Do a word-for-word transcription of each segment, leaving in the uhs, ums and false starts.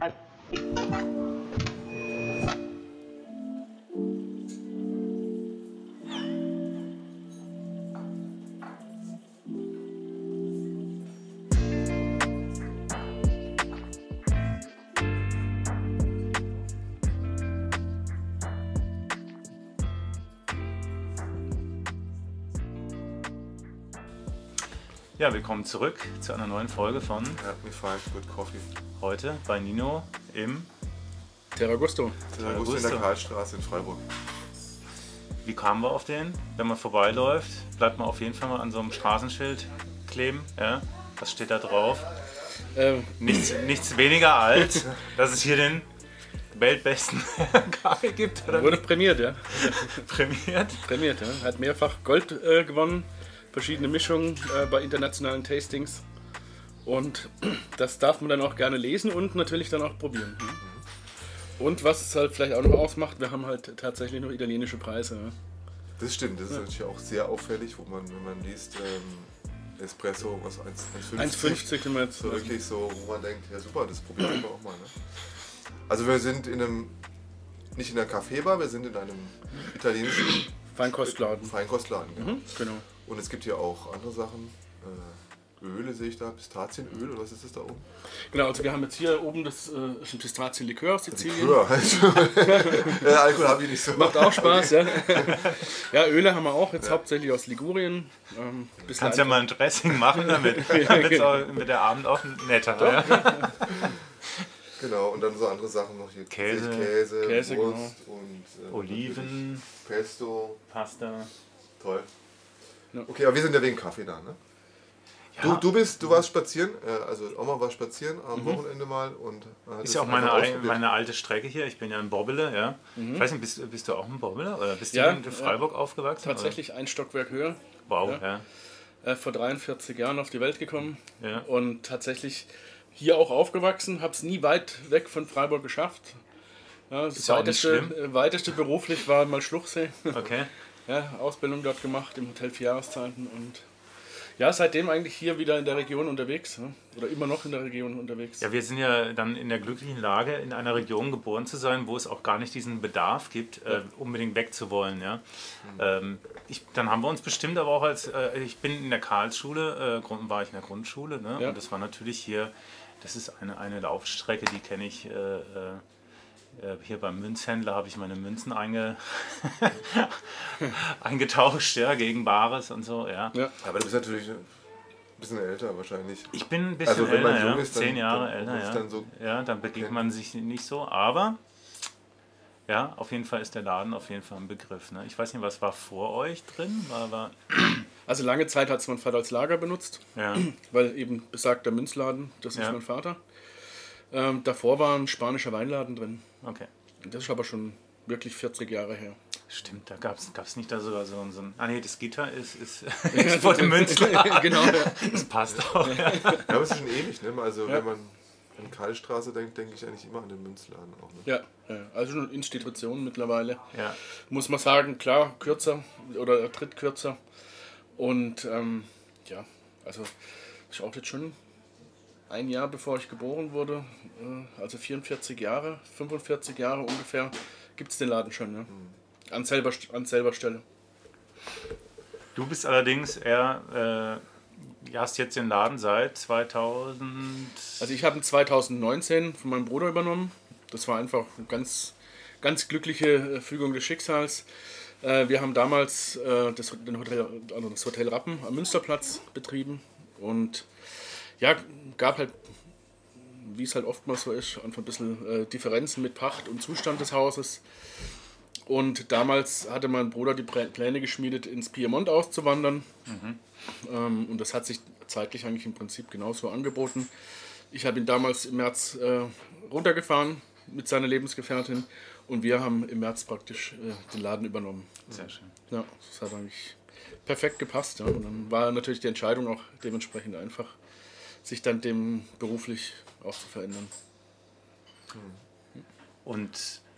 Ja, willkommen zurück zu einer neuen Folge von Help Me Find Good Coffee. Heute bei Nino im Terragusto. Terragusto in der Karlstraße in Freiburg. Wie kamen wir auf den? Wenn man vorbeiläuft, bleibt man auf jeden Fall mal an so einem Straßenschild kleben. Ja? Was steht da drauf? Ähm, Nichts, nichts weniger als, dass es hier den weltbesten Kaffee gibt. Oder wurde prämiert, ja. prämiert. Prämiert, ja. Hat mehrfach Gold äh, gewonnen. Verschiedene Mischungen äh, bei internationalen Tastings. Und das darf man dann auch gerne lesen und natürlich dann auch probieren. Mhm. Und was es halt vielleicht auch noch ausmacht, wir haben halt tatsächlich noch italienische Preise. Ja. Das stimmt, das ist ja. natürlich auch sehr auffällig, wo man, wenn man liest, ähm, Espresso, was eins fünfzig, so wirklich so, wo man denkt, ja super, das probieren wir auch mal. Ne? Also wir sind in einem, nicht in einer Kaffeebar, wir sind in einem italienischen Feinkostladen. Feinkostladen, ja. Mhm, genau. Und es gibt hier auch andere Sachen, äh, Öle sehe ich da, Pistazienöl oder was ist das da oben? Genau, also wir haben jetzt hier oben das äh, ist ein Pistazienlikör aus Sizilien. Likör, also, äh, Alkohol habe ich nicht so. Macht auch Spaß, okay. ja. Ja, Öle haben wir auch, jetzt ja. hauptsächlich aus Ligurien. Ähm, Kannst ja mal ein Dressing machen, damit wird der Abend auch netter. Ja. Genau, und dann so andere Sachen noch hier. Käse, Käse, Käse Wurst genau. und äh, Oliven, Pesto. Pasta. Toll. Okay, aber wir sind ja wegen Kaffee da, ne? Ja. Du, du bist, du warst spazieren, also Oma war spazieren am mhm. Wochenende mal und ist ja auch meine, meine alte Strecke hier. Ich bin ja in Bobbele, ja. Mhm. Ich weiß nicht, bist, bist du auch in Bobbele oder bist ja, du in Freiburg ja. aufgewachsen? Tatsächlich oder? Ein Stockwerk höher. Wow, ja. ja. Äh, vor dreiundvierzig Jahren auf die Welt gekommen ja. und tatsächlich hier auch aufgewachsen, habe es nie weit weg von Freiburg geschafft. Ja, das ist ja weiteste, äh, weiteste beruflich war mal Schluchsee. Okay. Ja, Ausbildung dort gemacht im Hotel Vier Jahreszeiten und ja, seitdem eigentlich hier wieder in der Region unterwegs, ja? Oder immer noch in der Region unterwegs. Ja, wir sind ja dann in der glücklichen Lage, in einer Region geboren zu sein, wo es auch gar nicht diesen Bedarf gibt, ja. äh, unbedingt wegzuwollen. Ja? Mhm. Ähm, ich, dann haben wir uns bestimmt aber auch als, äh, ich bin in der Karlsschule, äh, war ich in der Grundschule, ne? Ja. Und das war natürlich hier, das ist eine, eine Laufstrecke, die kenne ich, äh, äh, hier beim Münzhändler habe ich meine Münzen einge eingetauscht, ja, gegen Bares und so, ja. ja. Aber du bist natürlich ein bisschen älter wahrscheinlich. Ich bin ein bisschen also, wenn man älter, jung ja. ist, dann, zehn Jahre dann, älter, ja. Dann so ja. Dann begegnet man sich nicht so, aber ja, auf jeden Fall ist der Laden auf jeden Fall ein Begriff. Ne? Ich weiß nicht, was war vor euch drin? War, war also lange Zeit hat es mein Vater als Lager benutzt, ja. weil eben besagter Münzladen, das ist ja. mein Vater. Ähm, davor war ein spanischer Weinladen drin. Okay. Das ist aber schon wirklich vierzig Jahre her. Stimmt, da gab es nicht da sogar so, so ein... Ah nee, das Gitter ist, ist, ist vor dem Münzladen. Genau, ja. Das passt auch. Ja, ja aber es ist schon ewig, ne? Also ja. wenn man an Karlstraße denkt, denke ich eigentlich immer an den Münzladen auch. Ne? Ja, ja, also schon eine Institution mittlerweile. Ja. Muss man sagen, klar, kürzer oder er tritt kürzer. Und ähm, ja, also ist auch jetzt schon... Ein Jahr bevor ich geboren wurde, also vierundvierzig Jahre, fünfundvierzig Jahre ungefähr, gibt es den Laden schon, ne? an, selber, an selber Stelle. Du bist allerdings eher, äh, hast jetzt den Laden seit zweitausend... Also ich habe ihn zweitausendneunzehn von meinem Bruder übernommen. Das war einfach eine ganz, ganz glückliche Fügung des Schicksals. Wir haben damals das Hotel, also das Hotel Rappen am Münsterplatz betrieben und ja, gab halt, wie es halt oftmals so ist, einfach ein bisschen äh, Differenzen mit Pacht und Zustand des Hauses. Und damals hatte mein Bruder die Pläne geschmiedet, ins Piemont auszuwandern. Mhm. Ähm, und das hat sich zeitlich eigentlich im Prinzip genauso angeboten. Ich habe ihn damals im März äh, runtergefahren mit seiner Lebensgefährtin und wir haben im März praktisch äh, den Laden übernommen. Sehr schön. Ja, das hat eigentlich perfekt gepasst. Ja. Und dann war natürlich die Entscheidung auch dementsprechend einfach, sich dann dem beruflich auch zu verändern. Und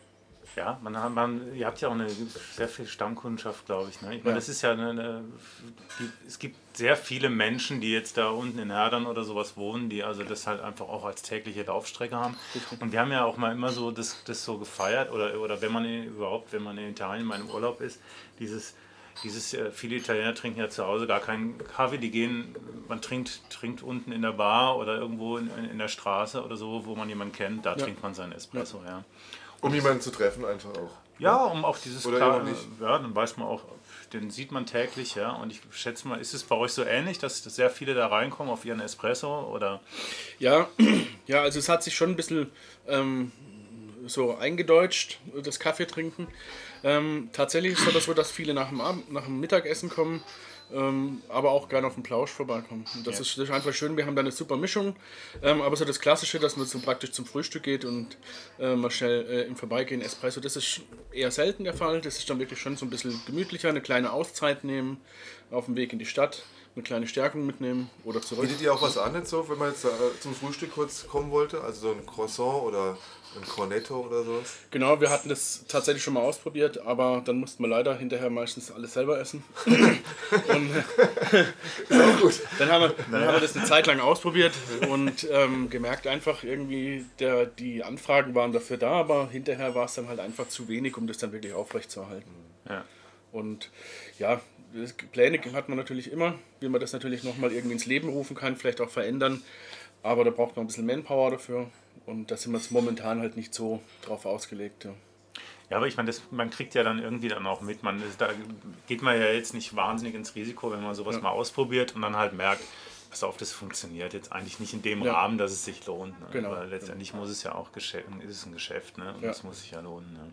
Ja, man, man, ihr habt ja auch eine sehr viel Stammkundschaft, glaube ich. Ne? Ich meine, ja. das ist ja eine, eine die, es gibt sehr viele Menschen, die jetzt da unten in Herdern oder sowas wohnen, die also das halt einfach auch als tägliche Laufstrecke haben. Und wir haben ja auch mal immer so das, das so gefeiert, oder, oder wenn man in, überhaupt, wenn man in Italien mal im Urlaub ist, dieses, dieses, viele Italiener trinken ja zu Hause gar keinen Kaffee, die gehen, man trinkt, trinkt unten in der Bar oder irgendwo in, in der Straße oder so, wo man jemanden kennt, da ja. trinkt man seinen Espresso, ja. Um jemanden zu treffen einfach auch. Ja, um auch dieses Oder klar, nicht. Ja, dann weiß man auch, den sieht man täglich, ja. Und ich schätze mal, ist es bei euch so ähnlich, dass sehr viele da reinkommen auf ihren Espresso oder? Ja, ja, also es hat sich schon ein bisschen ähm, so eingedeutscht, das Kaffee trinken. Ähm, tatsächlich ist es aber so, dass viele nach dem, Abend, nach dem Mittagessen kommen. Ähm, aber auch gerne auf den Plausch vorbeikommen. Und das, ja. ist, das ist einfach schön, wir haben da eine super Mischung. Ähm, aber so das Klassische, dass man so praktisch zum Frühstück geht und äh, mal schnell äh, im Vorbeigehen Espresso, das ist eher selten der Fall. Das ist dann wirklich schon so ein bisschen gemütlicher, eine kleine Auszeit nehmen, auf dem Weg in die Stadt, eine kleine Stärkung mitnehmen oder zurück. Bietet ihr auch was an, jetzt so, wenn man jetzt äh, zum Frühstück kurz kommen wollte? Also so ein Croissant oder ein Cornetto oder sowas? Genau, wir hatten das tatsächlich schon mal ausprobiert, aber dann mussten wir leider hinterher meistens alles selber essen. Und ist auch gut. Dann haben wir, dann haben wir das eine Zeit lang ausprobiert und ähm, gemerkt einfach irgendwie, der, die Anfragen waren dafür da, aber hinterher war es dann halt einfach zu wenig, um das dann wirklich aufrechtzuerhalten. Ja. Und ja, Pläne hat man natürlich immer, wie man das natürlich nochmal irgendwie ins Leben rufen kann, vielleicht auch verändern, aber da braucht man ein bisschen Manpower dafür. Und da sind wir jetzt momentan halt nicht so drauf ausgelegt. Ja, ja aber ich meine, das, man kriegt ja dann irgendwie dann auch mit. Man, da geht man ja jetzt nicht wahnsinnig ins Risiko, wenn man sowas ja. mal ausprobiert und dann halt merkt, pass auf, das funktioniert jetzt eigentlich nicht in dem ja. Rahmen, dass es sich lohnt. Ne? Genau. Weil letztendlich muss es ja auch Geschäft, ist es ein Geschäft, ne? Und ja. das muss sich ja lohnen. Ne?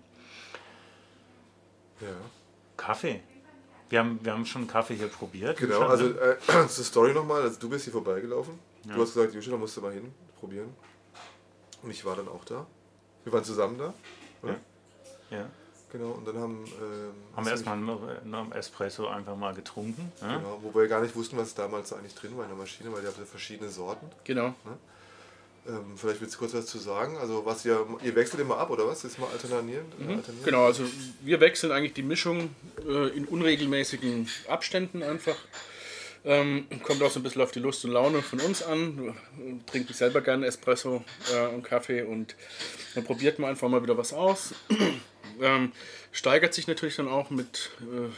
Ja. Kaffee. Wir haben, wir haben schon Kaffee hier probiert. Genau, schon, also ne? äh, zur Story nochmal, also du bist hier vorbeigelaufen. Ja. Du hast gesagt, Jusche, da musst du mal hin, probieren. Und ich war dann auch da. Wir waren zusammen da, oder? Ja. ja. Genau, und dann haben... Ähm, haben wir erstmal einen Espresso einfach mal getrunken. Ja? Genau, wo wir gar nicht wussten, was damals eigentlich drin war in der Maschine, weil die haben verschiedene Sorten. Genau. Ne? Ähm, vielleicht willst du kurz was zu sagen. Also was ihr, ihr wechselt immer ab, oder was? Ist mal alternieren? Mhm. alternieren? Genau, also wir wechseln eigentlich die Mischung äh, in unregelmäßigen Abständen einfach. Ähm, kommt auch so ein bisschen auf die Lust und Laune von uns an. Trinke ich selber gerne Espresso äh, und Kaffee und dann probiert man einfach mal wieder was aus. ähm, steigert sich natürlich dann auch mit,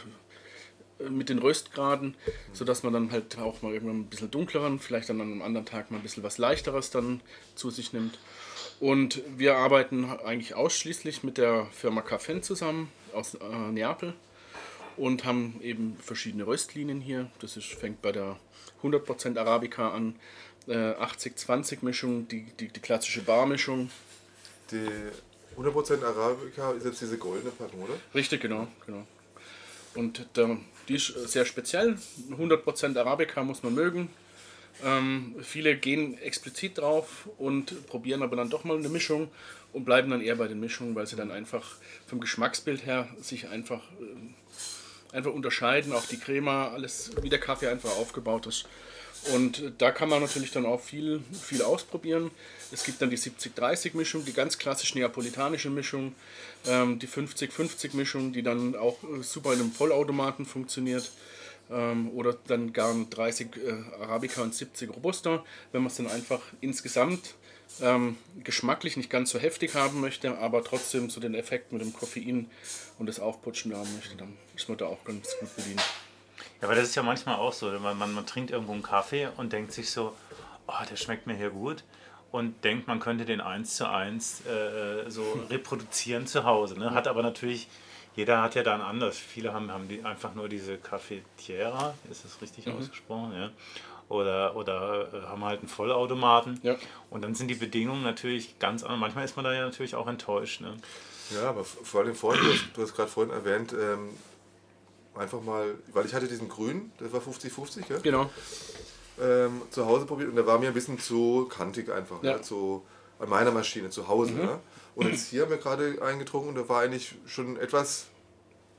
äh, mit den Röstgraden, sodass man dann halt auch mal irgendwann ein bisschen dunkleren, vielleicht dann an einem anderen Tag mal ein bisschen was Leichteres dann zu sich nimmt. Und wir arbeiten eigentlich ausschließlich mit der Firma Caffen zusammen aus äh, Neapel. Und haben eben verschiedene Röstlinien hier. Das ist, fängt bei der hundert Prozent Arabica an, äh, achtzig zwanzig Mischung, die, die, die klassische Barmischung. Die hundert Prozent Arabica ist jetzt diese goldene Packung, oder? Richtig, genau. genau. Und der, die ist sehr speziell. hundert Prozent Arabica muss man mögen. Ähm, viele gehen explizit drauf und probieren aber dann doch mal eine Mischung und bleiben dann eher bei den Mischungen, weil sie dann einfach vom Geschmacksbild her sich einfach... Äh, einfach unterscheiden, auch die Crema, alles wie der Kaffee einfach aufgebaut ist. Und da kann man natürlich dann auch viel, viel ausprobieren. Es gibt dann die siebzig dreißig Mischung, die ganz klassische neapolitanische Mischung, ähm, die fünfzig fünfzig Mischung, die dann auch super in einem Vollautomaten funktioniert. Ähm, oder dann gar dreißig äh, Arabica und siebzig Robusta, wenn man es dann einfach insgesamt ähm, geschmacklich nicht ganz so heftig haben möchte, aber trotzdem so den Effekt mit dem Koffein und das Aufputschen haben möchte, dann ist man da auch ganz gut bedient. Ja, aber das ist ja manchmal auch so, man, man, man trinkt irgendwo einen Kaffee und denkt sich so, oh, der schmeckt mir hier gut und denkt, man könnte den eins zu eins äh, so reproduzieren zu Hause. Ne? Hat aber natürlich, jeder hat ja dann anders. Viele haben, haben die einfach nur diese Cafetiera, ist das richtig mhm. ausgesprochen? Ja. Oder, oder äh, haben halt einen Vollautomaten. Ja. Und dann sind die Bedingungen natürlich ganz anders. Manchmal ist man da ja natürlich auch enttäuscht. Ne? Ja, aber vor allem vorhin, du hast, du hast gerade vorhin erwähnt, ähm, einfach mal, weil ich hatte diesen grünen, der war fünfzig fünfzig, ja? Genau. Ähm, zu Hause probiert und der war mir ein bisschen zu kantig einfach, ja. Ja, zu, an meiner Maschine zu Hause. Mhm. Ja? Und jetzt hier haben wir gerade eingetrunken und der war eigentlich schon etwas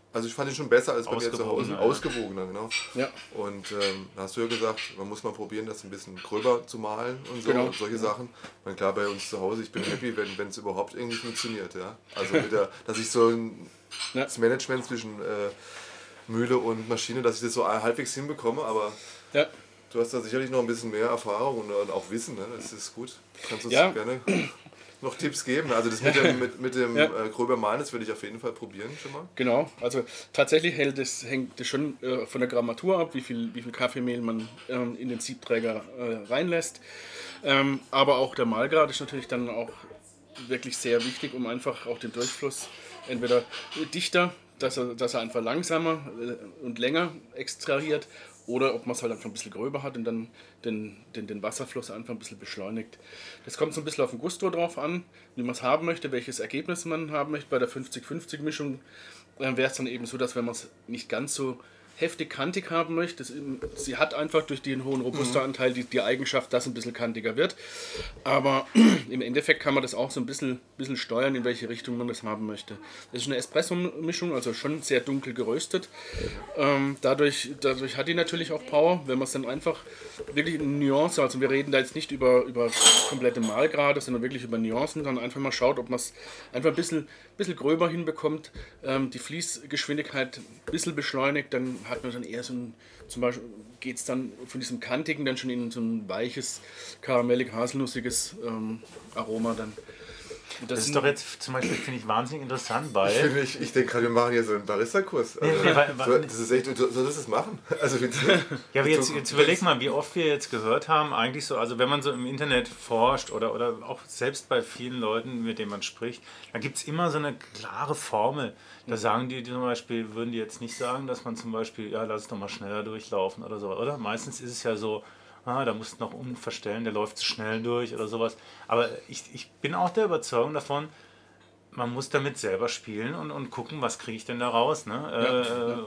Also ich fand ihn schon besser als bei mir zu Hause. Ja. Ausgewogener, genau. Ja. Und ähm, da hast du ja gesagt, man muss mal probieren, das ein bisschen gröber zu malen und so Genau. und solche ja. Sachen. Ich meine, klar, bei uns zu Hause, ich bin happy, wenn es überhaupt irgendwie funktioniert. Ja? Also mit der, dass ich so ein, ja. das Management zwischen äh, Mühle und Maschine, dass ich das so halbwegs hinbekomme, aber ja. du hast da sicherlich noch ein bisschen mehr Erfahrung und, und auch Wissen, ne? Das ist gut. Kannst du uns ja. gerne noch Tipps geben? Also das mit dem, mit, mit dem ja. äh, gröber Malen, das würde ich auf jeden Fall probieren schon mal. Genau, also tatsächlich hält das, hängt das schon äh, von der Grammatur ab, wie viel, wie viel Kaffeemehl man ähm, in den Siebträger äh, reinlässt. Ähm, aber auch der Mahlgrad ist natürlich dann auch wirklich sehr wichtig, um einfach auch den Durchfluss entweder dichter, dass er, dass er einfach langsamer äh, und länger extrahiert, oder ob man es halt einfach ein bisschen gröber hat und dann den, den, den Wasserfluss einfach ein bisschen beschleunigt. Das kommt so ein bisschen auf den Gusto drauf an, wie man es haben möchte, welches Ergebnis man haben möchte. Bei der fünfzig fünfzig Mischung äh, wäre es dann eben so, dass wenn man es nicht ganz so heftig kantig haben möchte, das, sie hat einfach durch den hohen Robusta-Anteil die, die Eigenschaft, dass es ein bisschen kantiger wird. Aber im Endeffekt kann man das auch so ein bisschen, bisschen steuern, in welche Richtung man das haben möchte. Das ist eine Espresso-Mischung, also schon sehr dunkel geröstet. Ähm, dadurch, dadurch hat die natürlich auch Power, wenn man es dann einfach wirklich in Nuance, also wir reden da jetzt nicht über, über komplette Mahlgrade, sondern wirklich über Nuancen, dann einfach mal schaut, ob man es einfach ein bisschen, bisschen gröber hinbekommt, ähm, die Fließgeschwindigkeit ein bisschen beschleunigt, dann hat man dann eher so ein, zum Beispiel geht es dann von diesem kantigen dann schon in so ein weiches, karamellig, haselnussiges ähm, Aroma dann. Das, das ist doch jetzt zum Beispiel, finde ich, wahnsinnig interessant, weil... Ich, finde, ich, ich denke gerade, wir machen hier so einen Barista-Kurs. Also, nee, nee, weil, so, das ist echt, du solltest das machen. Also, ja, aber jetzt, jetzt überleg mal, wie oft wir jetzt gehört haben, eigentlich so, also wenn man so im Internet forscht oder, oder auch selbst bei vielen Leuten, mit denen man spricht, da gibt es immer so eine klare Formel. Da sagen die, die zum Beispiel, würden die jetzt nicht sagen, dass man zum Beispiel, ja, lass es doch mal schneller durchlaufen oder so, oder? Meistens ist es ja so, ah, da musst du noch umverstellen, der läuft zu schnell durch oder sowas. Aber ich, ich bin auch der Überzeugung davon, man muss damit selber spielen und, und gucken, was kriege ich denn da raus. Ne? Ja, äh, ja.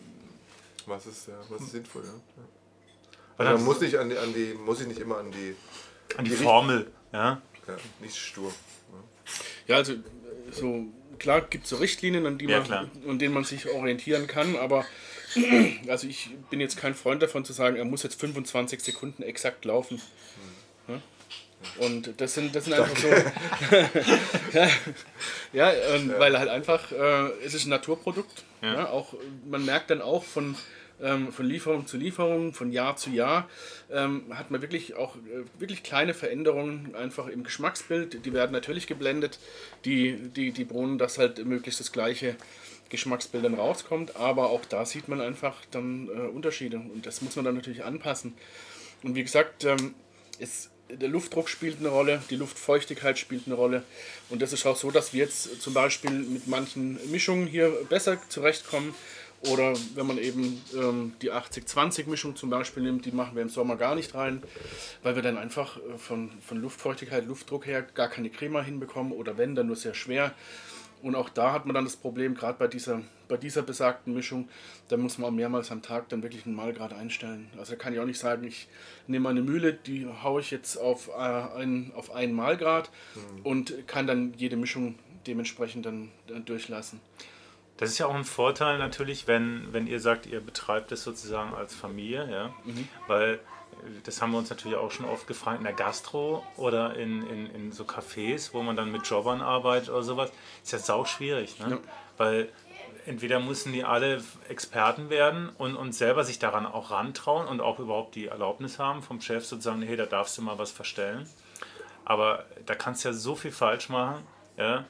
Was ist, ja, was ist sinnvoll, ja. Also man muss, nicht an die, an die, muss sich nicht immer an die... An die, die Formel, ja. Ja, nicht stur. Ja, ja also so... Klar gibt es so Richtlinien, an, die man, ja, an denen man sich orientieren kann, aber also ich bin jetzt kein Freund davon zu sagen, er muss jetzt fünfundzwanzig Sekunden exakt laufen. Ja? Und das sind, das sind einfach so... ja, ja, ähm, ja, weil halt einfach, äh, es ist ein Naturprodukt. Ja. Ja, auch, man merkt dann auch von... von Lieferung zu Lieferung, von Jahr zu Jahr, ähm, hat man wirklich auch äh, wirklich kleine Veränderungen einfach im Geschmacksbild. Die werden natürlich geblendet, die, die, die Bohnen, dass halt möglichst das gleiche Geschmacksbild dann rauskommt, aber auch da sieht man einfach dann äh, Unterschiede und das muss man dann natürlich anpassen. Und wie gesagt, ähm, es, der Luftdruck spielt eine Rolle, die Luftfeuchtigkeit spielt eine Rolle und das ist auch so, dass wir jetzt zum Beispiel mit manchen Mischungen hier besser zurechtkommen. Oder wenn man eben ähm, die achtzig zwanzig Mischung zum Beispiel nimmt, die machen wir im Sommer gar nicht rein, weil wir dann einfach äh, von, von Luftfeuchtigkeit, Luftdruck her gar keine Crema hinbekommen oder wenn, dann nur sehr schwer. Und auch da hat man dann das Problem, gerade bei dieser, bei dieser besagten Mischung, da muss man mehrmals am Tag dann wirklich einen Mahlgrad einstellen. Also da kann ich auch nicht sagen, ich nehme eine Mühle, die haue ich jetzt auf, äh, ein, auf einen Mahlgrad mhm. und kann dann jede Mischung dementsprechend dann, dann durchlassen. Das ist ja auch ein Vorteil natürlich, wenn, wenn ihr sagt, ihr betreibt es sozusagen als Familie, ja, mhm. weil das haben wir uns natürlich auch schon oft gefragt, in der Gastro oder in, in, in so Cafés, wo man dann mit Jobbern arbeitet oder sowas, ist ja sau schwierig, ne? Ja. Weil entweder müssen die alle Experten werden und, und selber sich daran auch rantrauen und auch überhaupt die Erlaubnis haben vom Chef sozusagen, hey, da darfst du mal was verstellen, aber da kannst du ja so viel falsch machen, ja.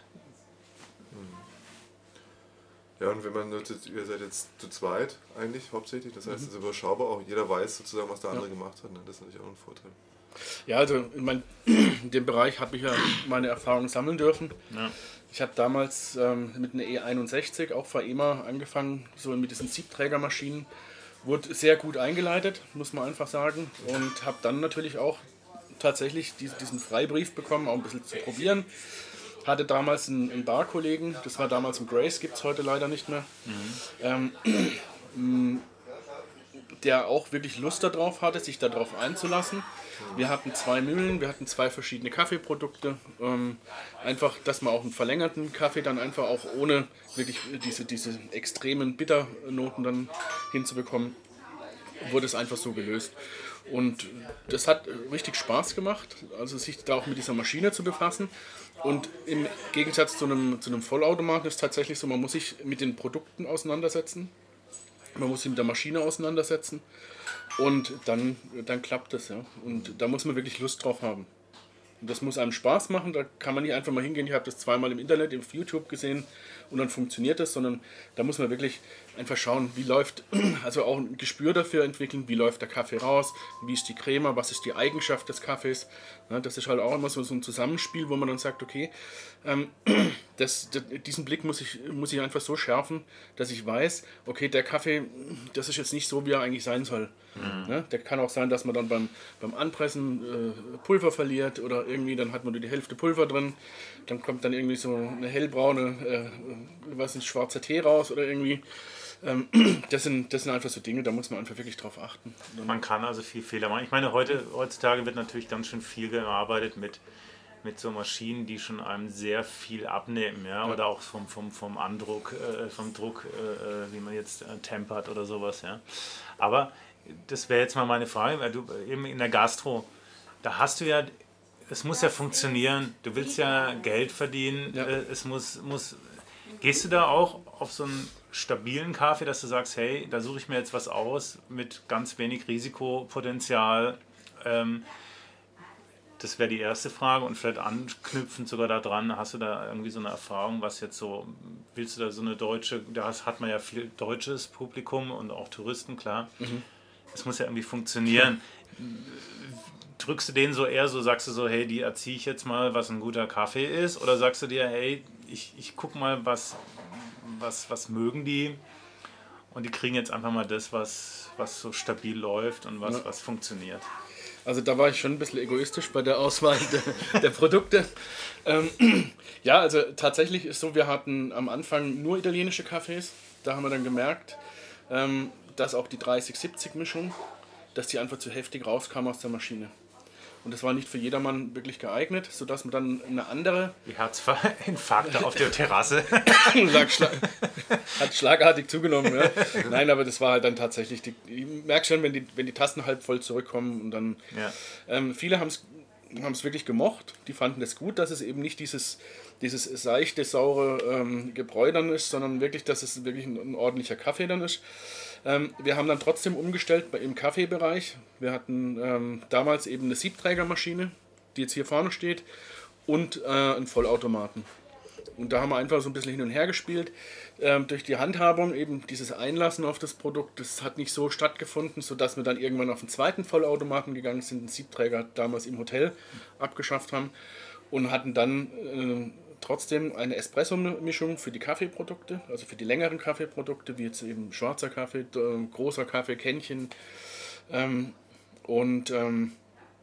Ja, und wenn man, ihr seid jetzt zu zweit eigentlich hauptsächlich, das heißt, es ist überschaubar, auch jeder weiß sozusagen, was der andere ja. gemacht hat, ne? Das ist natürlich auch ein Vorteil. Ja, also in, mein, in dem Bereich habe ich ja meine Erfahrungen sammeln dürfen. Ja. Ich habe damals ähm, mit einer E einundsechzig, auch von E M A, angefangen, so mit diesen Siebträgermaschinen, wurde sehr gut eingeleitet, muss man einfach sagen, und habe dann natürlich auch tatsächlich diesen Freibrief bekommen, auch ein bisschen zu probieren. Hatte damals einen, einen Barkollegen, das war damals im Grace, gibt es heute leider nicht mehr. Mhm. Ähm, der auch wirklich Lust darauf hatte, sich darauf einzulassen. Wir hatten zwei Mühlen, wir hatten zwei verschiedene Kaffeeprodukte. Ähm, einfach, dass man auch einen verlängerten Kaffee dann einfach auch ohne wirklich diese, diese extremen Bitternoten dann hinzubekommen, wurde es einfach so gelöst. Und das hat richtig Spaß gemacht, also sich da auch mit dieser Maschine zu befassen. Und im Gegensatz zu einem, zu einem Vollautomaten ist es tatsächlich so, man muss sich mit den Produkten auseinandersetzen. Man muss sich mit der Maschine auseinandersetzen. Und dann, dann klappt das. Ja. Und da muss man wirklich Lust drauf haben. Und das muss einem Spaß machen, da kann man nicht einfach mal hingehen, ich habe das zweimal im Internet, auf YouTube gesehen und dann funktioniert das, sondern da muss man wirklich einfach schauen, wie läuft, also auch ein Gespür dafür entwickeln, wie läuft der Kaffee raus, wie ist die Crema, was ist die Eigenschaft des Kaffees. Ja, das ist halt auch immer so, so ein Zusammenspiel, wo man dann sagt, okay, ähm, das, das, diesen Blick muss ich, muss ich einfach so schärfen, dass ich weiß, okay, der Kaffee, das ist jetzt nicht so, wie er eigentlich sein soll. Mhm. Ja, der kann auch sein, dass man dann beim, beim Anpressen äh, Pulver verliert oder irgendwie, dann hat man nur die Hälfte Pulver drin, dann kommt dann irgendwie so eine hellbraune, äh, was ist, schwarzer Tee raus oder irgendwie. Ähm, das, sind, das sind einfach so Dinge, da muss man einfach wirklich drauf achten. Man kann also viel Fehler machen. Ich meine, heute, heutzutage wird natürlich ganz schön viel gearbeitet mit, mit so Maschinen, die schon einem sehr viel abnehmen, ja, ja. Oder auch vom, vom, vom Andruck, äh, vom Druck, äh, wie man jetzt äh, tempert oder sowas, ja. Aber das wäre jetzt mal meine Frage, weil du eben in der Gastro, da hast du ja, es muss ja funktionieren, du willst ja Geld verdienen, ja. Äh, es muss, muss, gehst du da auch auf so einen stabilen Kaffee, dass du sagst, hey, da suche ich mir jetzt was aus mit ganz wenig Risikopotenzial, ähm, das wäre die erste Frage und vielleicht anknüpfend sogar daran, hast du da irgendwie so eine Erfahrung, was jetzt so, willst du da so eine deutsche, da hat man ja viel deutsches Publikum und auch Touristen, klar, mhm. Das muss ja irgendwie funktionieren. Drückst du denen so eher so, sagst du so, hey, die erziehe ich jetzt mal, was ein guter Kaffee ist, oder sagst du dir, hey, ich, ich guck mal, was, was, was mögen die und die kriegen jetzt einfach mal das, was, was so stabil läuft und was, ja. was funktioniert. Also da war ich schon ein bisschen egoistisch bei der Auswahl der, der Produkte. Ähm, ja, also tatsächlich ist so, wir hatten am Anfang nur italienische Kaffees. Da haben wir dann gemerkt, ähm, dass auch die dreißig siebzig Mischung, dass die einfach zu heftig rauskam aus der Maschine. Und das war nicht für jedermann wirklich geeignet, sodass man dann eine andere... Die Herzinfarkte auf der Terrasse. Hat schlagartig zugenommen. Ja. Nein, aber das war halt dann tatsächlich... Die, ich merke schon, wenn die, wenn die Tassen halb voll zurückkommen und dann... Ja. Ähm, viele haben es haben es wirklich gemocht. Die fanden es gut, dass es eben nicht dieses, dieses seichte, saure ähm, Gebräu dann ist, sondern wirklich, dass es wirklich ein, ein ordentlicher Kaffee dann ist. Ähm, wir haben dann trotzdem umgestellt bei, im Kaffeebereich. Wir hatten ähm, damals eben eine Siebträgermaschine, die jetzt hier vorne steht, und äh, einen Vollautomaten. Und da haben wir einfach so ein bisschen hin und her gespielt. Ähm, durch die Handhabung, eben dieses Einlassen auf das Produkt, das hat nicht so stattgefunden, sodass wir dann irgendwann auf den zweiten Vollautomaten gegangen sind, den Siebträger damals im Hotel abgeschafft haben und hatten dann äh, trotzdem eine Espresso-Mischung für die Kaffeeprodukte, also für die längeren Kaffeeprodukte, wie jetzt eben schwarzer Kaffee, äh, großer Kaffee, Kännchen. Ähm, und ähm,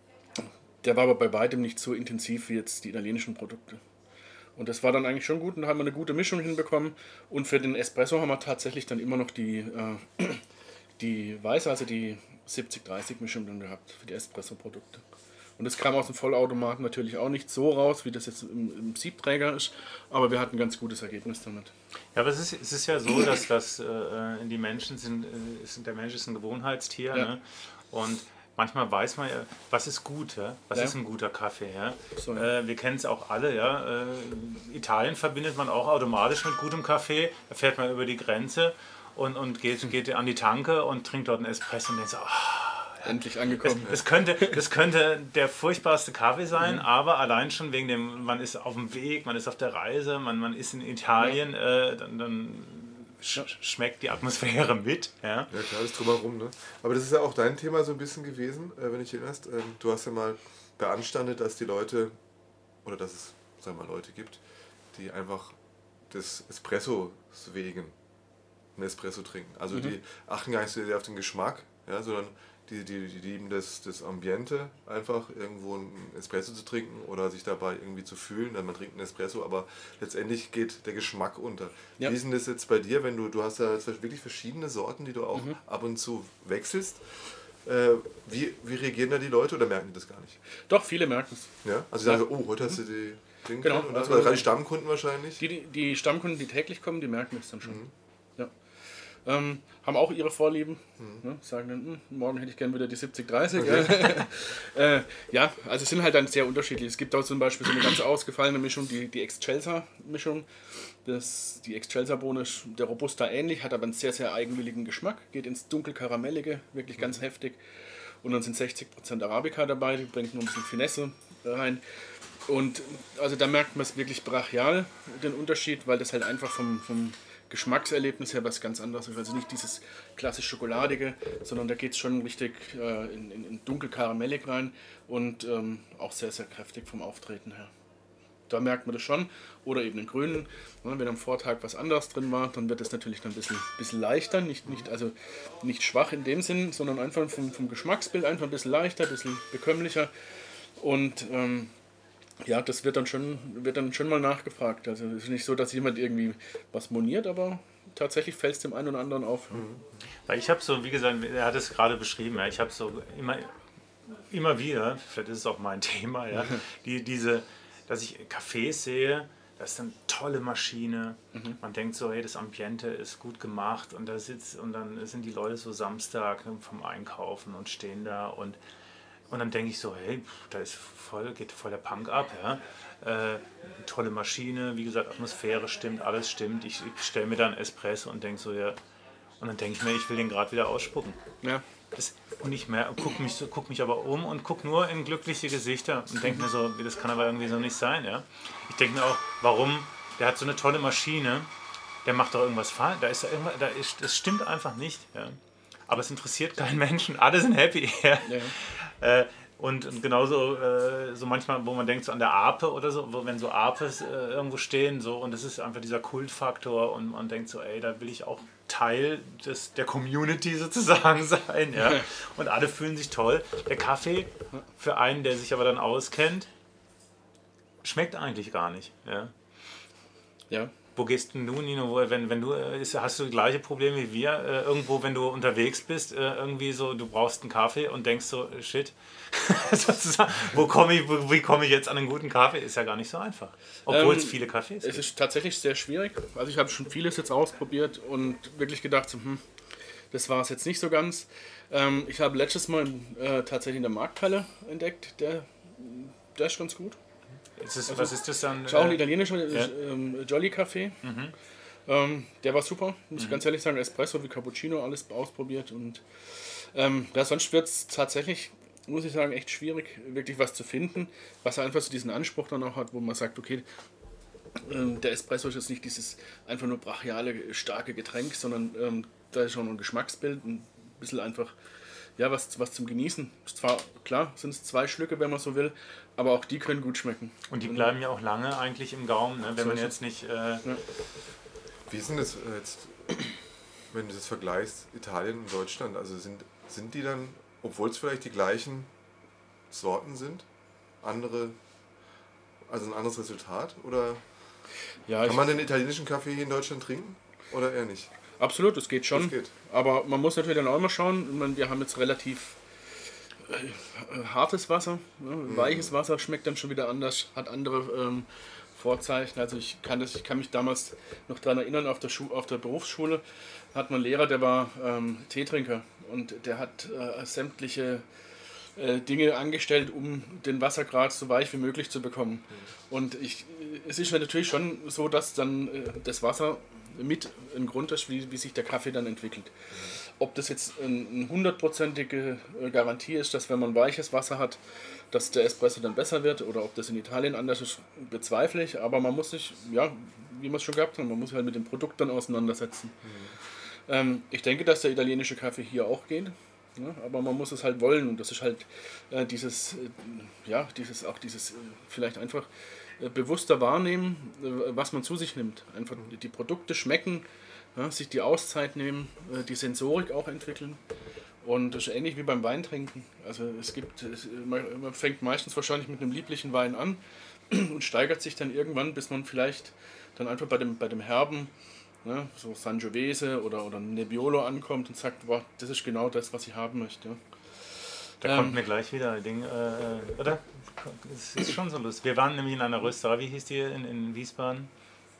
der war aber bei weitem nicht so intensiv wie jetzt die italienischen Produkte. Und das war dann eigentlich schon gut und da haben wir eine gute Mischung hinbekommen. Und für den Espresso haben wir tatsächlich dann immer noch die, äh, die weiße, also die siebzig dreißig Mischung dann gehabt für die Espresso-Produkte. Und das kam aus dem Vollautomaten natürlich auch nicht so raus, wie das jetzt im, im Siebträger ist, aber wir hatten ein ganz gutes Ergebnis damit. Ja, aber es ist, es ist ja so, dass das, äh, die Menschen sind, äh, der Mensch ist ein Gewohnheitstier, ja. Ne? Und manchmal weiß man ja, was ist gut, ja? Was ja. ist ein guter Kaffee. Ja? So, ja. Äh, wir kennen es auch alle. Ja? Äh, Italien verbindet man auch automatisch mit gutem Kaffee. Da fährt man über die Grenze und, und geht, geht an die Tanke und trinkt dort einen Espresso und denkt so, oh, endlich angekommen. Das, das, könnte, das könnte der furchtbarste Kaffee sein, mhm. aber allein schon wegen dem, man ist auf dem Weg, man ist auf der Reise, man, man ist in Italien, ja. äh, dann... dann sch- schmeckt die Atmosphäre mit. Ja, ja klar, das drumherum. Ne? Aber das ist ja auch dein Thema so ein bisschen gewesen, äh, wenn ich erinnerst. Ähm, du hast ja mal beanstandet, dass die Leute, oder dass es, sagen wir mal, Leute gibt, die einfach des Espressos wegen einen Espresso trinken. Also mhm. die achten gar nicht so sehr auf den Geschmack, ja, sondern die, die, die lieben das, das Ambiente, einfach irgendwo einen Espresso zu trinken oder sich dabei irgendwie zu fühlen. Dann man trinkt einen Espresso, aber letztendlich geht der Geschmack unter. Ja. Wie ist denn das jetzt bei dir, wenn du, du hast ja wirklich verschiedene Sorten, die du auch mhm. ab und zu wechselst. Äh, wie, wie reagieren da die Leute oder merken die das gar nicht? Doch, viele merken es. Ja? Also sie sagen so, oh, heute hast du die Dinge. Genau. Und das, also gerade die Stammkunden wahrscheinlich. Die, die Stammkunden, die täglich kommen, die merken es dann schon. Mhm. Ja. Ähm, haben auch ihre Vorlieben, mhm. ne, sagen dann, hm, morgen hätte ich gerne wieder die siebzig dreißig. Okay. äh, ja, also es sind halt dann sehr unterschiedlich. Es gibt auch zum Beispiel so eine ganz ausgefallene Mischung, die, die Excelsa-Mischung. Das, die Excelsa-Bohne ist der Robusta ähnlich, hat aber einen sehr, sehr eigenwilligen Geschmack, geht ins dunkel-karamellige, wirklich ganz mhm. heftig. Und dann sind sechzig Prozent Arabica dabei, die bringt noch ein bisschen Finesse rein. Und also da merkt man es wirklich brachial, den Unterschied, weil das halt einfach vom, vom Geschmackserlebnis her was ganz anderes ist. Also nicht dieses klassisch Schokoladige, sondern da geht es schon richtig äh, in, in, in dunkel-karamellig rein und ähm, auch sehr, sehr kräftig vom Auftreten her. Da merkt man das schon. Oder eben den grünen. Wenn am Vortag was anderes drin war, dann wird es natürlich dann ein bisschen, bisschen leichter. Nicht, nicht, also nicht schwach in dem Sinn, sondern einfach vom, vom Geschmacksbild einfach ein bisschen leichter, ein bisschen bekömmlicher. Und ähm, ja, das wird dann, schon, wird dann schon mal nachgefragt. Also es ist nicht so, dass jemand irgendwie was moniert, aber tatsächlich fällt es dem einen oder anderen auf. Mhm. Weil ich habe so, wie gesagt, er hat es gerade beschrieben, ja, ich habe so immer, immer wieder, vielleicht ist es auch mein Thema, ja, die, diese... dass ich Cafés sehe, das ist eine tolle Maschine. Mhm. Man denkt so, hey, das Ambiente ist gut gemacht und da sitzt und dann sind die Leute so Samstag vom Einkaufen und stehen da und, und dann denke ich so, hey, da ist voll, geht voll der Punk ab, ja. Äh, tolle Maschine, wie gesagt, Atmosphäre stimmt, alles stimmt. Ich, ich stelle mir dann Espresso und denke so, ja, und dann denke ich mir, ich will den gerade wieder ausspucken. Ja. Das, und ich gucke mich, so, guck mich aber um und gucke nur in glückliche Gesichter und denke mir so, das kann aber irgendwie so nicht sein. Ja? Ich denke mir auch, warum, der hat so eine tolle Maschine, der macht doch irgendwas falsch, da ist da irgendwas, da ist, das stimmt einfach nicht. Ja? Aber es interessiert keinen Menschen, alle sind happy. Ja? Ja. Äh, und, und genauso äh, so manchmal, wo man denkt so an der Ape oder so, wo, wenn so Apes äh, irgendwo stehen so, und das ist einfach dieser Kultfaktor und man denkt so, ey, da will ich auch Teil des, der Community sozusagen sein. Ja? Und alle fühlen sich toll. Der Kaffee, für einen, der sich aber dann auskennt, schmeckt eigentlich gar nicht. Ja. Ja. Wo gehst denn du, Nino? Wenn, wenn du, hast du die gleiche Probleme wie wir? Äh, irgendwo, wenn du unterwegs bist, äh, irgendwie so, du brauchst einen Kaffee und denkst so, shit, wo komme ich, wo, wie komme ich jetzt an einen guten Kaffee? Ist ja gar nicht so einfach. Obwohl ähm, es viele Cafés gibt. Es ist tatsächlich sehr schwierig. Also ich habe schon vieles jetzt ausprobiert und wirklich gedacht, so, hm, das war es jetzt nicht so ganz. Ähm, ich habe letztes Mal äh, tatsächlich in der Markthalle entdeckt, der, der ist ganz gut. Ist es, also, was ist das dann? Ist auch ein italienischer ja. ähm, Jolly Café. Mhm. Ähm, der war super, muss mhm. ich ganz ehrlich sagen. Espresso wie Cappuccino, alles ausprobiert. Und ähm, ja, sonst wird es tatsächlich, muss ich sagen, echt schwierig, wirklich was zu finden, was einfach so diesen Anspruch dann auch hat, wo man sagt, okay, ähm, der Espresso ist jetzt nicht dieses einfach nur brachiale, starke Getränk, sondern ähm, da ist schon ein Geschmacksbild, ein bisschen einfach, ja, was, was zum Genießen. Zwar, klar, sind es zwei Schlücke, wenn man so will, aber auch die können gut schmecken. Und die bleiben ja auch lange eigentlich im Gaumen, ne? Wenn so man jetzt nicht... Äh ja. Wie ist denn das jetzt, wenn du das vergleichst, Italien und Deutschland? Also sind, sind die dann, obwohl es vielleicht die gleichen Sorten sind, andere, also ein anderes Resultat? Oder ja, kann man den italienischen Kaffee hier in Deutschland trinken oder eher nicht? Absolut, das geht schon. Das geht. Aber man muss natürlich dann auch mal schauen. Ich meine, wir haben jetzt relativ äh, hartes Wasser. Ne? Mhm. Weiches Wasser schmeckt dann schon wieder anders, hat andere ähm, Vorzeichen. Also ich kann, das, ich kann mich damals noch daran erinnern, auf der, Schu- auf der Berufsschule hat man einen Lehrer, der war ähm, Teetrinker und der hat äh, sämtliche äh, Dinge angestellt, um den Wassergrad so weich wie möglich zu bekommen. Mhm. Und ich, es ist natürlich schon so, dass dann äh, das Wasser mit ein Grund ist, wie, wie sich der Kaffee dann entwickelt. Mhm. Ob das jetzt eine hundertprozentige Garantie ist, dass wenn man weiches Wasser hat, dass der Espresso dann besser wird, oder ob das in Italien anders ist, bezweifle ich. Aber man muss sich, ja, wie wir es schon gehabt haben, man muss sich halt mit dem Produkt dann auseinandersetzen. Mhm. Ähm, ich denke, dass der italienische Kaffee hier auch geht. Ja, aber man muss es halt wollen, und das ist halt äh, dieses, äh, ja, dieses, auch dieses äh, vielleicht einfach äh, bewusster wahrnehmen, äh, was man zu sich nimmt. Einfach die Produkte schmecken, ja, sich die Auszeit nehmen, äh, die Sensorik auch entwickeln Und das ist ähnlich wie beim Weintrinken. Also es gibt, es, man fängt meistens wahrscheinlich mit einem lieblichen Wein an und steigert sich dann irgendwann, bis man vielleicht dann einfach bei dem, bei dem Herben, ne, so Sangiovese oder, oder Nebbiolo ankommt und sagt, boah, das ist genau das, was ich haben möchte. Da ähm, kommt mir gleich wieder ein Ding, äh, oder? Es ist schon so lustig. Wir waren nämlich in einer Rösterei, wie hieß die in, in Wiesbaden?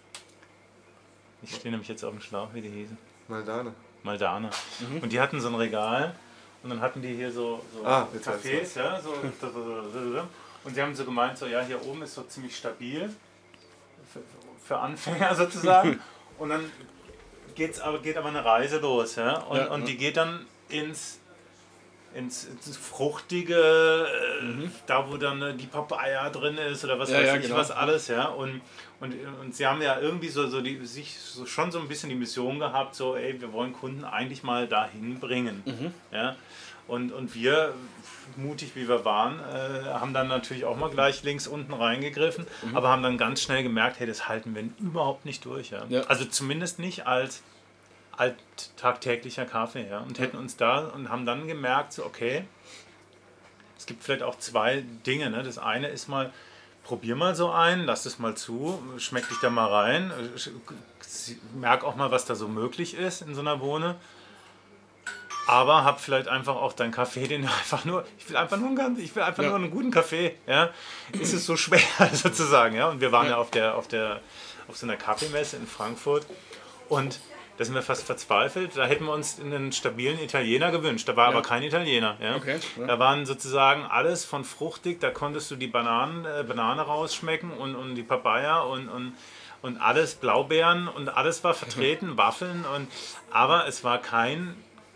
Ich stehe nämlich jetzt auf dem Schlauch, wie die hießen. Maldane. Maldane. Mhm. Und die hatten so ein Regal und dann hatten die hier so, so ah, Cafés, ja, so, und sie haben so gemeint, so ja, hier oben ist so ziemlich stabil für, für Anfänger sozusagen und dann geht's aber, geht aber eine Reise los, ja, und, ja, und die geht dann ins Ins, ins Fruchtige, mhm. da wo dann die Papaya drin ist oder was ja, weiß ja, ich genau. was alles, ja. Und, und, und sie haben ja irgendwie so, so die, sich so schon so ein bisschen die Mission gehabt, so ey, wir wollen Kunden eigentlich mal dahin bringen. Mhm. Ja. Und, und wir, mutig wie wir waren, äh, haben dann natürlich auch mal gleich links unten reingegriffen, mhm. aber haben dann ganz schnell gemerkt, hey, das halten wir überhaupt nicht durch. Ja. Ja. Also zumindest nicht als alltagtäglicher Kaffee, ja, und hätten uns da und haben dann gemerkt, so okay, es gibt vielleicht auch zwei Dinge, ne? Das eine ist mal, probier mal so ein, lass es mal zu, schmeck dich da mal rein, merk auch mal, was da so möglich ist in so einer Bohne, aber hab vielleicht einfach auch deinen Kaffee, den einfach nur, ich will einfach nur einen, ich will einfach ja. nur einen guten Kaffee, ja, ist es so schwer sozusagen, ja, und wir waren ja, ja auf der, auf der, auf so einer Kaffeemesse in Frankfurt und da sind wir fast verzweifelt. Da hätten wir uns einen stabilen Italiener gewünscht. Da war ja. aber kein Italiener. Ja? Okay, ja. Da waren sozusagen alles von fruchtig. Da konntest du die Bananen, äh, Banane rausschmecken und, und die Papaya und, und, und alles Blaubeeren und alles war vertreten, Waffeln. Und, aber es war kein...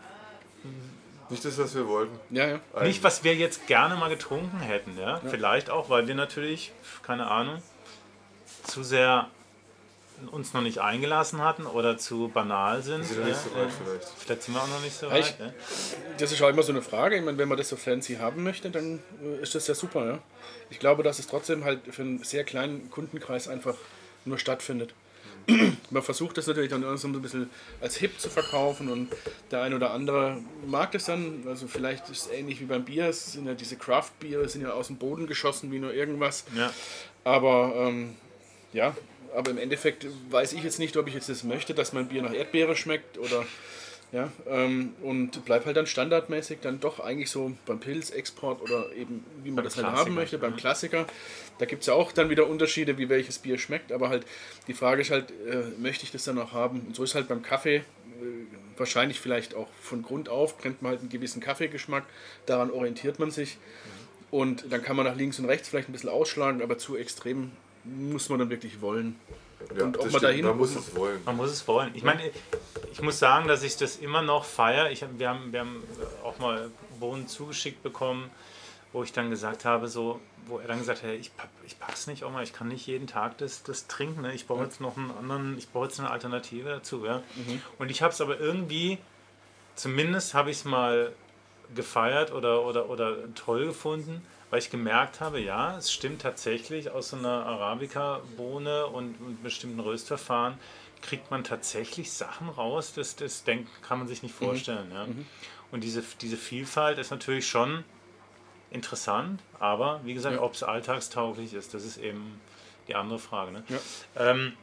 Nicht das, was wir wollten. Ja, ja. Nicht, was wir jetzt gerne mal getrunken hätten. Ja? Ja. Vielleicht auch, weil wir natürlich, keine Ahnung, zu sehr... uns noch nicht eingelassen hatten oder zu banal sind. Sind wir nicht so weit vielleicht. Vielleicht sind wir auch noch nicht so weit. Ich, ja. Das ist auch immer so eine Frage. Ich meine, wenn man das so fancy haben möchte, dann ist das ja super. Ja? Ich glaube, dass es trotzdem halt für einen sehr kleinen Kundenkreis einfach nur stattfindet. Mhm. Man versucht das natürlich dann so ein bisschen als hip zu verkaufen und der ein oder andere mag das dann. Also vielleicht ist es ähnlich wie beim Bier. Es sind ja diese Craft-Biere, sind ja aus dem Boden geschossen wie nur irgendwas. Ja. Aber ähm, ja, aber im Endeffekt weiß ich jetzt nicht, ob ich jetzt das möchte, dass mein Bier nach Erdbeere schmeckt oder ja, ähm, und bleib halt dann standardmäßig dann doch eigentlich so beim Pilz-Export oder eben wie man beim das halt Klassiker, haben möchte, beim Klassiker. Da gibt es ja auch dann wieder Unterschiede, wie welches Bier schmeckt, aber halt die Frage ist halt, äh, möchte ich das dann auch haben? Und so ist halt beim Kaffee äh, wahrscheinlich vielleicht auch von Grund auf, kennt man halt einen gewissen Kaffeegeschmack, daran orientiert man sich und dann kann man nach links und rechts vielleicht ein bisschen ausschlagen, aber zu extrem muss man dann wirklich wollen. Ja, und ob man dahin man muss es wollen. Man muss es wollen. Ich meine, ich muss sagen, dass ich das immer noch feiere. Ich hab, wir, haben, wir haben auch mal Bohnen zugeschickt bekommen, wo ich dann gesagt habe, so, wo er dann gesagt hat, ich, pack, ich pack's nicht auch mal, ich kann nicht jeden Tag das, das trinken. Ne? Ich brauche jetzt noch einen anderen, ich brauche jetzt eine Alternative dazu. Ja? Mhm. Und ich habe es aber irgendwie, zumindest habe ich es mal gefeiert oder, oder, oder toll gefunden, weil ich gemerkt habe, ja, es stimmt tatsächlich, aus so einer Arabica-Bohne und, und bestimmten Röstverfahren kriegt man tatsächlich Sachen raus, das, das denkt, kann man sich nicht vorstellen. Mhm. Ja. Mhm. Und diese, diese Vielfalt ist natürlich schon interessant, aber wie gesagt, ja. ob es alltagstauglich ist, das ist eben die andere Frage. Ne? Ja. Ähm,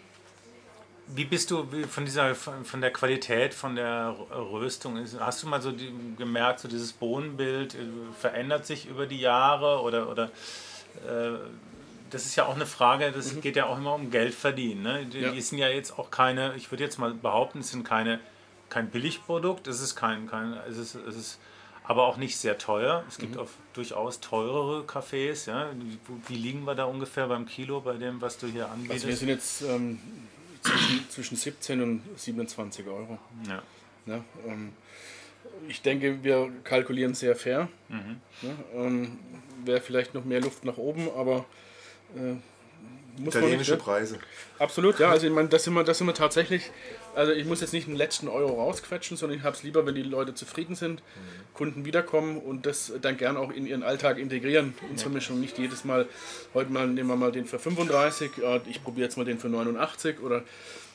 Wie bist du von dieser von der Qualität, von der Röstung? Hast du mal so die, gemerkt, so dieses Bohnenbild verändert sich über die Jahre oder oder äh, das ist ja auch eine Frage. Das mhm. geht ja auch immer um Geld verdienen. Ne? Die, ja. die sind ja jetzt auch keine. Ich würde jetzt mal behaupten, es sind keine kein Billigprodukt. Es ist kein kein. Es ist es ist aber auch nicht sehr teuer. Es gibt mhm. auch durchaus teurere Kaffees. Ja? Wie, wie liegen wir da ungefähr beim Kilo bei dem, was du hier anbietest? Also wir sind jetzt ähm Zwischen, zwischen siebzehn und siebenundzwanzig Euro. Ja. Ja, ähm, ich denke, wir kalkulieren sehr fair. Mhm. Ja, ähm, wäre vielleicht noch mehr Luft nach oben, aber äh, muss italienische man nicht, Preise. Absolut, ja. Also ich meine, das sind wir, das sind wir tatsächlich. Also ich muss jetzt nicht den letzten Euro rausquetschen, sondern ich habe es lieber, wenn die Leute zufrieden sind, mhm. Kunden wiederkommen und das dann gern auch in ihren Alltag integrieren. Unsere ja. Mischung nicht jedes Mal, heute mal nehmen wir mal den für fünfunddreißig, ich probiere jetzt mal den für neunundachtzig oder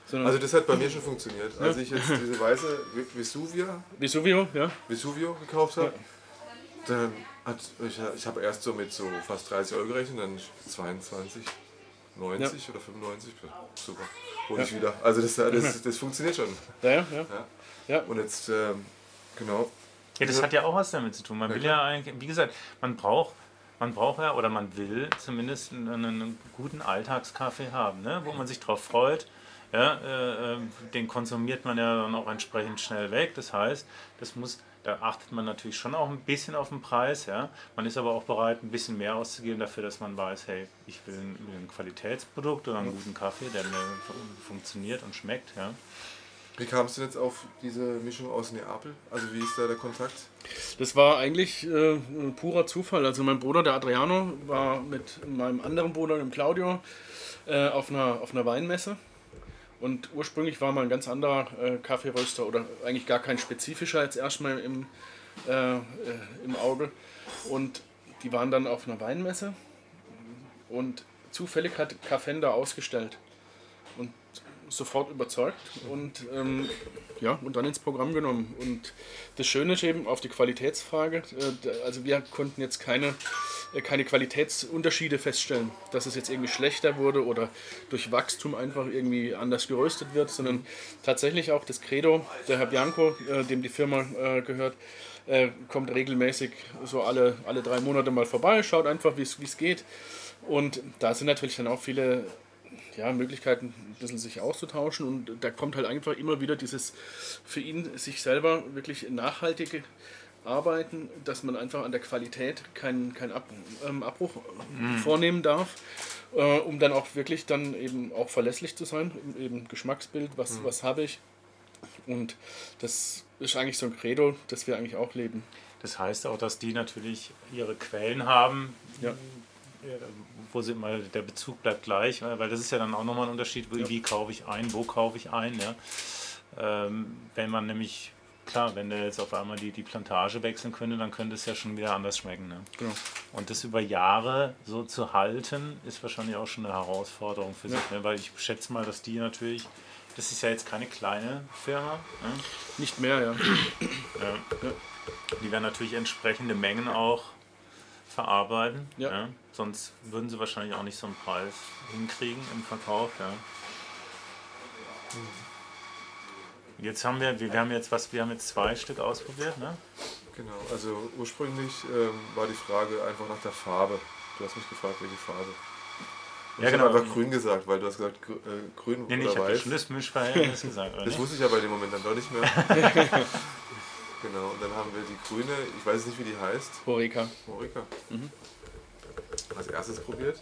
Also das hat bei mir schon funktioniert. Ja. Als ich jetzt diese weiße Vesuvia, Vesuvio, ja. Vesuvio gekauft habe, ja. dann hat ich, ich habe erst so mit so fast dreißig Euro gerechnet, dann zweiundzwanzig, neunzig ja. oder fünfundneunzig. Super. Hol ich ja. wieder. Also das, das, das funktioniert schon. Ja, ja. ja. ja. Und jetzt, ähm, genau. Ja, das hat ja auch was damit zu tun. Man will ja eigentlich, wie gesagt, man braucht, man braucht ja oder man will zumindest einen, einen guten Alltagskaffee haben, ne? Wo man sich drauf freut. Ja, äh, den konsumiert man ja dann auch entsprechend schnell weg. Das heißt, das muss, da achtet man natürlich schon auch ein bisschen auf den Preis. Ja? Man ist aber auch bereit, ein bisschen mehr auszugeben dafür, dass man weiß, hey, ich will ein, will ein Qualitätsprodukt oder einen guten Kaffee, der mir funktioniert und schmeckt. Ja? Wie kamst du jetzt auf diese Mischung aus Neapel? Also wie ist da der Kontakt? Das war eigentlich äh, ein purer Zufall. Also mein Bruder, der Adriano, war mit meinem anderen Bruder, dem Claudio, äh, auf einer, auf einer Weinmesse. Und ursprünglich war mal ein ganz anderer äh, Kaffeeröster oder eigentlich gar kein spezifischer jetzt erstmal im, äh, äh, im Auge. Und die waren dann auf einer Weinmesse und zufällig hat Cafenda ausgestellt. Und sofort überzeugt und, ähm, ja, und dann ins Programm genommen. Und das Schöne ist eben auf die Qualitätsfrage, äh, also wir konnten jetzt keine, äh, keine Qualitätsunterschiede feststellen, dass es jetzt irgendwie schlechter wurde oder durch Wachstum einfach irgendwie anders geröstet wird, sondern tatsächlich auch das Credo, der Herr Bianco, äh, dem die Firma äh, gehört, äh, kommt regelmäßig so alle, alle drei Monate mal vorbei, schaut einfach, wie es geht. Und da sind natürlich dann auch viele ja, Möglichkeiten, ein bisschen sich auszutauschen, und da kommt halt einfach immer wieder dieses für ihn sich selber wirklich nachhaltige Arbeiten, dass man einfach an der Qualität keinen kein Ab, ähm, Abbruch mm. vornehmen darf, äh, um dann auch wirklich dann eben auch verlässlich zu sein, eben Geschmacksbild, was, mm. was habe ich, und das ist eigentlich so ein Credo, das wir eigentlich auch leben. Das heißt auch, dass die natürlich ihre Quellen haben, ja. wo sie mal, der Bezug bleibt gleich, weil das ist ja dann auch nochmal ein Unterschied, wie, ja. wie kaufe ich ein, wo kaufe ich ein. Ja? Ähm, wenn man nämlich, klar, wenn der jetzt auf einmal die, die Plantage wechseln könnte, dann könnte es ja schon wieder anders schmecken. Ne? Genau. Und das über Jahre so zu halten, ist wahrscheinlich auch schon eine Herausforderung für ja. sich, ne? Weil ich schätze mal, dass die natürlich, das ist ja jetzt keine kleine Firma. Ne? Nicht mehr, ja. ja. ja. Die werden natürlich entsprechende Mengen auch verarbeiten. Ja. Ja. Sonst würden sie wahrscheinlich auch nicht so einen Preis hinkriegen im Verkauf. Ja. Jetzt haben wir, wir haben jetzt was, wir haben jetzt zwei Stück ausprobiert, ne? Genau, also ursprünglich ähm, war die Frage einfach nach der Farbe. Du hast mich gefragt, welche Farbe. Und ja, ich genau. habe einfach grün gesagt, weil du hast gesagt grün, äh, grün nee, nee, oder ich weiß. Ich habe das Mischverhältnis gesagt. Oder das nicht? wusste ich aber in dem Moment dann doch nicht mehr. Genau, und dann haben wir die grüne, ich weiß nicht, wie die heißt. Horeca. Horeca. Mhm. Als erstes probiert.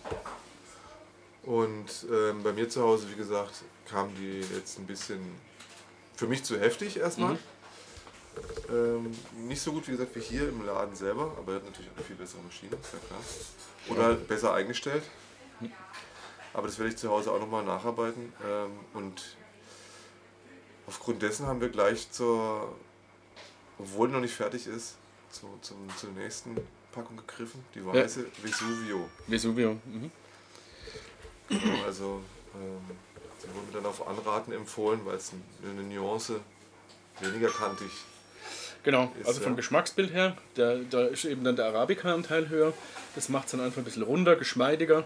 Und ähm, bei mir zu Hause, wie gesagt, kam die jetzt ein bisschen für mich zu heftig erstmal. Mhm. Ähm, nicht so gut, wie gesagt, wie hier im Laden selber, aber er hat natürlich auch eine viel bessere Maschine, ist ja klar. Oder ja. besser eingestellt. Aber das werde ich zu Hause auch nochmal nacharbeiten. Ähm, und aufgrund dessen haben wir gleich zur, obwohl noch nicht fertig ist, zu, zum, zur nächsten Packung gegriffen. Die weiße ja. Vesuvio. Vesuvio. Mhm. Genau, also ähm, sie wurden mir dann auf Anraten empfohlen, weil es eine Nuance weniger kantig Genau, ist, also vom ja. Geschmacksbild her, der, da ist eben dann der Arabica-Anteil höher. Das macht es dann einfach ein bisschen runder, geschmeidiger.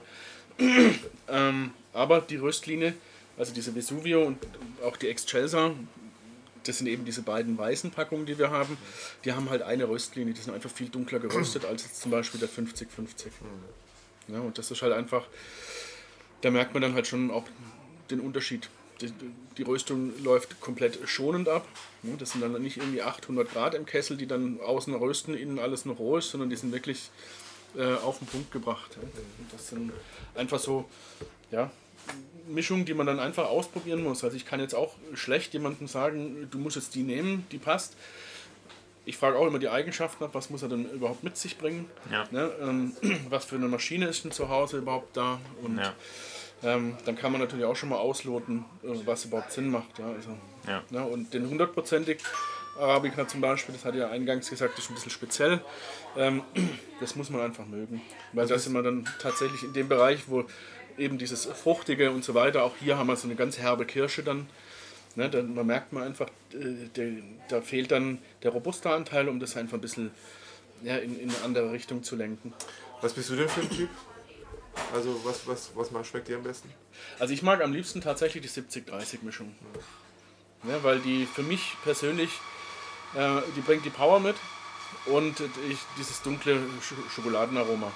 ähm, aber die Röstlinie, also diese Vesuvio und auch die Excelsa, das sind eben diese beiden weißen Packungen, die wir haben, die haben halt eine Röstlinie, die sind einfach viel dunkler geröstet als jetzt zum Beispiel der fünfzig fünfzig. Ja, und das ist halt einfach, da merkt man dann halt schon auch den Unterschied. Die, die Röstung läuft komplett schonend ab. Das sind dann nicht irgendwie achthundert Grad im Kessel, die dann außen rösten, innen alles noch roh ist, sondern die sind wirklich äh, auf den Punkt gebracht. Ja. Und das sind einfach so, ja, Mischungen, die man dann einfach ausprobieren muss. Also ich kann jetzt auch schlecht jemandem sagen, du musst jetzt die nehmen, die passt. Ich frage auch immer die Eigenschaften ab, was muss er denn überhaupt mit sich bringen. Ja. Ne? Ähm, was für eine Maschine ist denn zu Hause überhaupt da. Und ja. ähm, dann kann man natürlich auch schon mal ausloten, was überhaupt Sinn macht. Ja? Also, ja. Ne? Und den hundertprozentig Arabica zum Beispiel, das hatte ja eingangs gesagt, ist ein bisschen speziell. Ähm, das muss man einfach mögen. Weil da sind wir dann tatsächlich in dem Bereich, wo eben dieses Fruchtige und so weiter. Auch hier haben wir so eine ganz herbe Kirsche dann. Ne, dann man merkt man einfach, äh, der, da fehlt dann der Robusta-Anteil, um das einfach ein bisschen ja, in, in eine andere Richtung zu lenken. Was bist du denn für ein Typ? Also was, was, was mal schmeckt dir am besten? Also ich mag am liebsten tatsächlich die siebzig dreißig Mischung. Ja, weil die für mich persönlich, äh, die bringt die Power mit und ich, dieses dunkle Sch- Schokoladenaroma.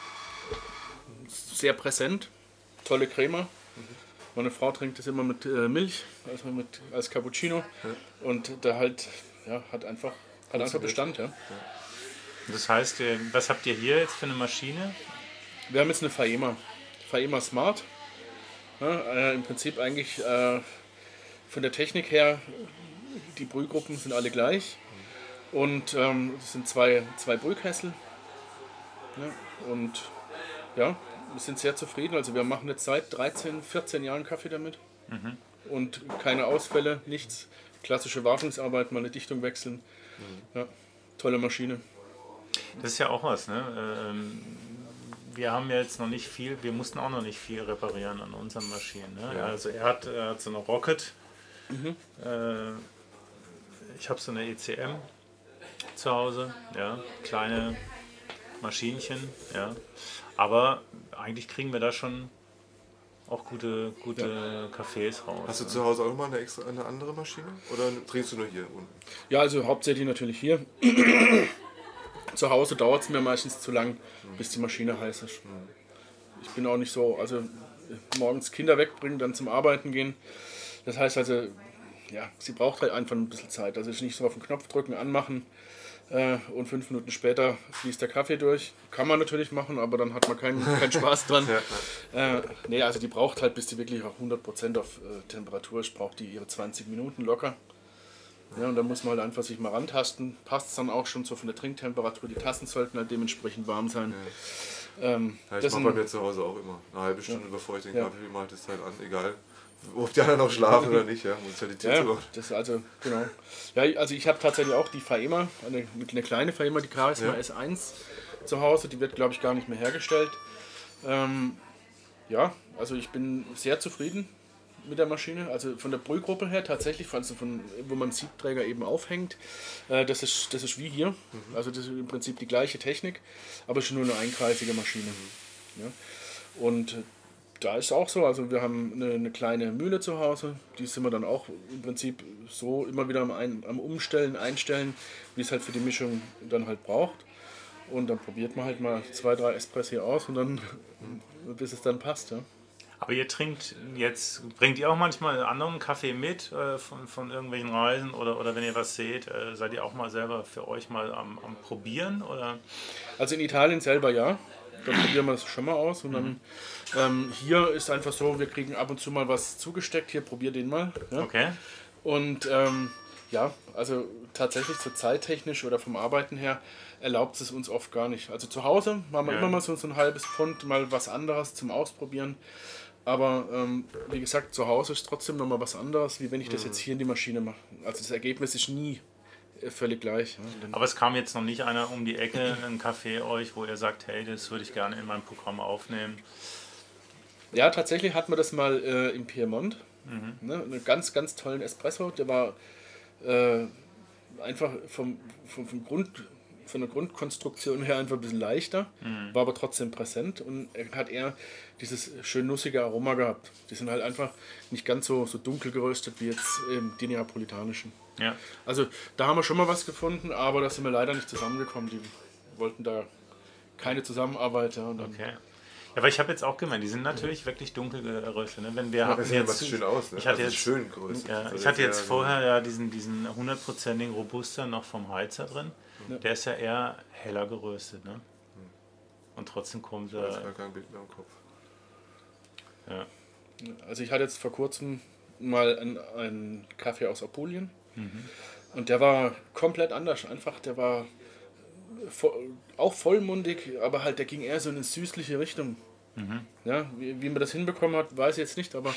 Sehr präsent, tolle Crema. Meine Frau trinkt das immer mit äh, Milch, also mit, als Cappuccino. Ja. Und der halt, ja, hat einfach, hat einfach Bestand. Ja. Das heißt, was habt ihr hier jetzt für eine Maschine? Wir haben jetzt eine Faema. Faema Smart. Ja, äh, Im Prinzip eigentlich äh, von der Technik her, die Brühgruppen sind alle gleich. Und ähm, es sind zwei, zwei Brühkessel. Ja, und ja, wir sind sehr zufrieden. Also wir machen jetzt seit dreizehn, vierzehn Jahren Kaffee damit. Mhm. Und keine Ausfälle, nichts. Klassische Wartungsarbeit, mal eine Dichtung wechseln. Mhm. Ja, tolle Maschine. Das ist ja auch was, ne? Ähm, wir haben ja jetzt noch nicht viel, wir mussten auch noch nicht viel reparieren an unseren Maschinen. Ne? Ja. Also er hat, er hat so eine Rocket. Mhm. Äh, ich habe so eine E C M zu Hause, ja, kleine Maschinchen, ja. Aber eigentlich kriegen wir da schon auch gute, gute ja. Cafés raus. Hast du zu Hause auch mal eine, extra, eine andere Maschine? Oder trinkst du nur hier unten? Ja, also hauptsächlich natürlich hier. Zu Hause dauert es mir meistens zu lang, mhm. bis die Maschine heiß ist. Mhm. Ich bin auch nicht so, also morgens Kinder wegbringen, dann zum Arbeiten gehen. Das heißt also, ja, sie braucht halt einfach ein bisschen Zeit. Also nicht so auf den Knopf drücken, anmachen. Und fünf Minuten später fließt der Kaffee durch. Kann man natürlich machen, aber dann hat man keinen, keinen Spaß dran. ja, äh, nee, also die braucht halt, bis die wirklich auf hundert Prozent auf äh, Temperatur ist, braucht die ihre zwanzig Minuten locker. Ja, und dann muss man halt einfach sich mal rantasten. Passt es dann auch schon so von der Trinktemperatur. Die Tassen sollten halt dementsprechend warm sein. Ja. Ähm, ja, ich mache bei mir zu Hause auch immer. Eine halbe Stunde ja. bevor ich den Kaffee ja. mache, das halt an, egal. Ob die anderen noch schlafen oder nicht, ja, muss ja die Tür ja, zu das also, genau. Ja, also ich habe tatsächlich auch die Faema, eine, eine kleine Faema, die Charisma ja. S eins zu Hause, die wird glaube ich gar nicht mehr hergestellt. Ähm, ja, also ich bin sehr zufrieden mit der Maschine, also von der Brühgruppe her tatsächlich, also von, wo man den Siebträger eben aufhängt, äh, das, ist, das ist wie hier, mhm. also das ist im Prinzip die gleiche Technik, aber schon nur eine einkreisige Maschine. Mhm. Ja. Und da ist auch so, also wir haben eine, eine kleine Mühle zu Hause, die sind wir dann auch im Prinzip so immer wieder am, ein, am Umstellen, Einstellen, wie es halt für die Mischung dann halt braucht. Und dann probiert man halt mal zwei, drei Espresso aus und dann, bis es dann passt. Ja. Aber ihr trinkt jetzt, bringt ihr auch manchmal anderen Kaffee mit äh, von, von irgendwelchen Reisen oder, oder wenn ihr was seht, äh, seid ihr auch mal selber für euch mal am, am Probieren? Oder? Also in Italien selber ja. Da probieren wir das schon mal aus und dann ähm, hier ist einfach so, wir kriegen ab und zu mal was zugesteckt, hier probier den mal. Ja? Okay. Und ähm, ja, also tatsächlich so zeittechnisch oder vom Arbeiten her erlaubt es uns oft gar nicht. Also zu Hause machen wir ja. immer mal so, so ein halbes Pfund, mal was anderes zum Ausprobieren. Aber ähm, wie gesagt, zu Hause ist trotzdem nochmal was anderes, wie wenn ich das jetzt hier in die Maschine mache. Also das Ergebnis ist nie völlig gleich. Ja. Aber es kam jetzt noch nicht einer um die Ecke, ein Café euch, wo ihr sagt, hey, das würde ich gerne in mein Programm aufnehmen. Ja, tatsächlich hatten wir das mal äh, im Piemont. Mhm. Ne, einen ganz, ganz tollen Espresso. Der war äh, einfach vom, vom, vom Grund, von der Grundkonstruktion her einfach ein bisschen leichter, mhm. war aber trotzdem präsent und er hat eher dieses schön nussige Aroma gehabt. Die sind halt einfach nicht ganz so, so dunkel geröstet wie jetzt ähm, die neapolitanischen. Ja. Also da haben wir schon mal was gefunden, aber da sind wir leider nicht zusammengekommen. Die wollten da keine Zusammenarbeit. Ja, und dann okay. Ja, aber ich habe jetzt auch gemeint, die sind natürlich wirklich dunkel geröstet. Ne? Wenn wir ja, das sieht jetzt schön aus. Ne? Ich hatte also jetzt, schön geröstet. Ja, ich hatte jetzt vorher ja diesen, diesen hundertprozentigen Robusta noch vom Heizer drin. Ja. Der ist ja eher heller geröstet. Ne? Und trotzdem kommt er... Ich habe kein Bild mehr im Kopf. Ja. Also ich hatte jetzt vor kurzem mal einen, einen Kaffee aus Apulien. Mhm. Und der war komplett anders. Einfach, der war vo- auch vollmundig, aber halt der ging eher so in eine süßliche Richtung. Mhm. Ja, wie, wie man das hinbekommen hat, weiß ich jetzt nicht, aber,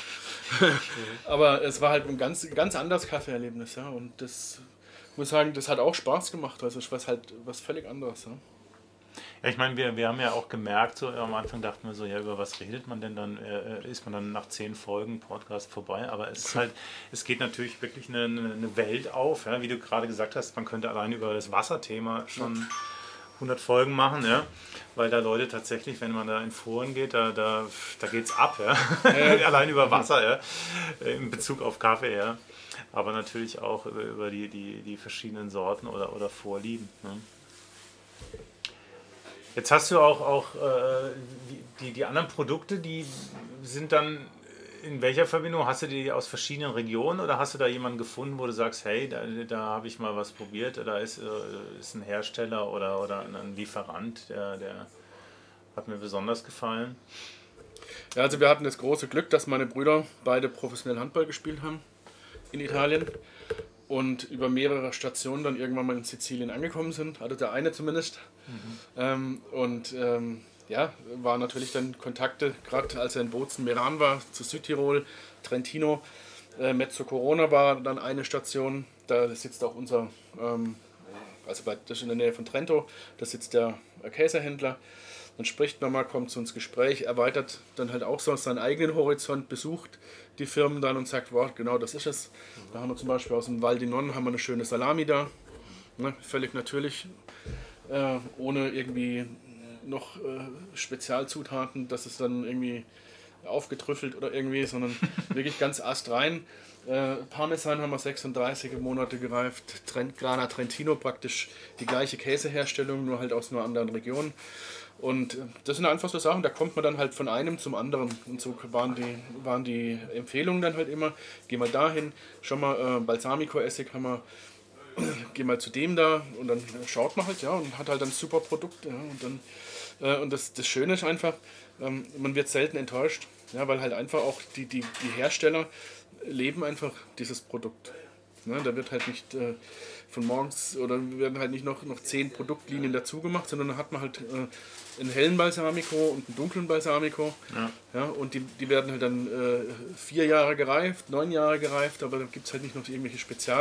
aber es war halt ein ganz, ganz anderes Kaffeeerlebnis. Ja, und das, ich muss sagen, das hat auch Spaß gemacht. Also es war halt was völlig anderes. Ja. Ja, ich meine, wir, wir haben ja auch gemerkt, so am Anfang dachten wir so, ja, über was redet man denn dann? Äh, ist man dann nach zehn Folgen Podcast vorbei? Aber es ist halt, es geht natürlich wirklich eine, eine Welt auf, ja? Wie du gerade gesagt hast, man könnte allein über das Wasserthema schon hundert Folgen machen, ja? Weil da Leute tatsächlich, wenn man da in Foren geht, da, da, da geht es ab, ja? Ja. Allein über Wasser, ja? In Bezug auf Kaffee, ja. Aber natürlich auch über, über die, die, die verschiedenen Sorten oder, oder Vorlieben. Ne? Jetzt hast du auch, auch äh, die, die anderen Produkte, die sind dann in welcher Verbindung? Hast du die aus verschiedenen Regionen oder hast du da jemanden gefunden, wo du sagst, hey, da, da habe ich mal was probiert, da ist, äh, ist ein Hersteller oder, oder ein Lieferant, der, der hat mir besonders gefallen? Ja, also wir hatten das große Glück, dass meine Brüder beide professionell Handball gespielt haben in Italien und über mehrere Stationen dann irgendwann mal in Sizilien angekommen sind, also der eine zumindest. Mhm. Ähm, und ähm, ja, war natürlich dann Kontakte, gerade als er in Bozen, Meran war, zu Südtirol, Trentino. Äh, Mezzo Corona war dann eine Station, da sitzt auch unser, ähm, also bei, das ist in der Nähe von Trento, da sitzt der Käsehändler. Dann spricht man mal, kommt zu uns Gespräch, erweitert dann halt auch so seinen eigenen Horizont, besucht die Firmen dann und sagt, wow, genau das ist es. Da haben wir zum Beispiel aus dem Val di Non haben wir eine schöne Salami da, ne, völlig natürlich, äh, ohne irgendwie noch äh, Spezialzutaten, dass es dann irgendwie aufgetrüffelt oder irgendwie, sondern wirklich ganz astrein. Äh, Parmesan haben wir sechsunddreißig Monate gereift, Trent, Grana Trentino praktisch die gleiche Käseherstellung, nur halt aus einer anderen Region. Und das sind einfach so Sachen, da kommt man dann halt von einem zum anderen. Und so waren die, waren die Empfehlungen dann halt immer, geh mal dahin, schau mal, äh, Balsamico-Essig haben wir, geh mal zu dem da und dann schaut man halt, ja, und hat halt ein super Produkt. Ja, und dann, äh, und das, das Schöne ist einfach, ähm, man wird selten enttäuscht, ja, weil halt einfach auch die, die, die Hersteller leben einfach dieses Produkt. Ja, da wird halt nicht äh, von morgens oder werden halt nicht noch, noch zehn Produktlinien dazu gemacht, sondern da hat man halt äh, einen hellen Balsamico und einen dunklen Balsamico. Ja. Ja, und die, die werden halt dann äh, vier Jahre gereift, neun Jahre gereift, aber da gibt es halt nicht noch irgendwelche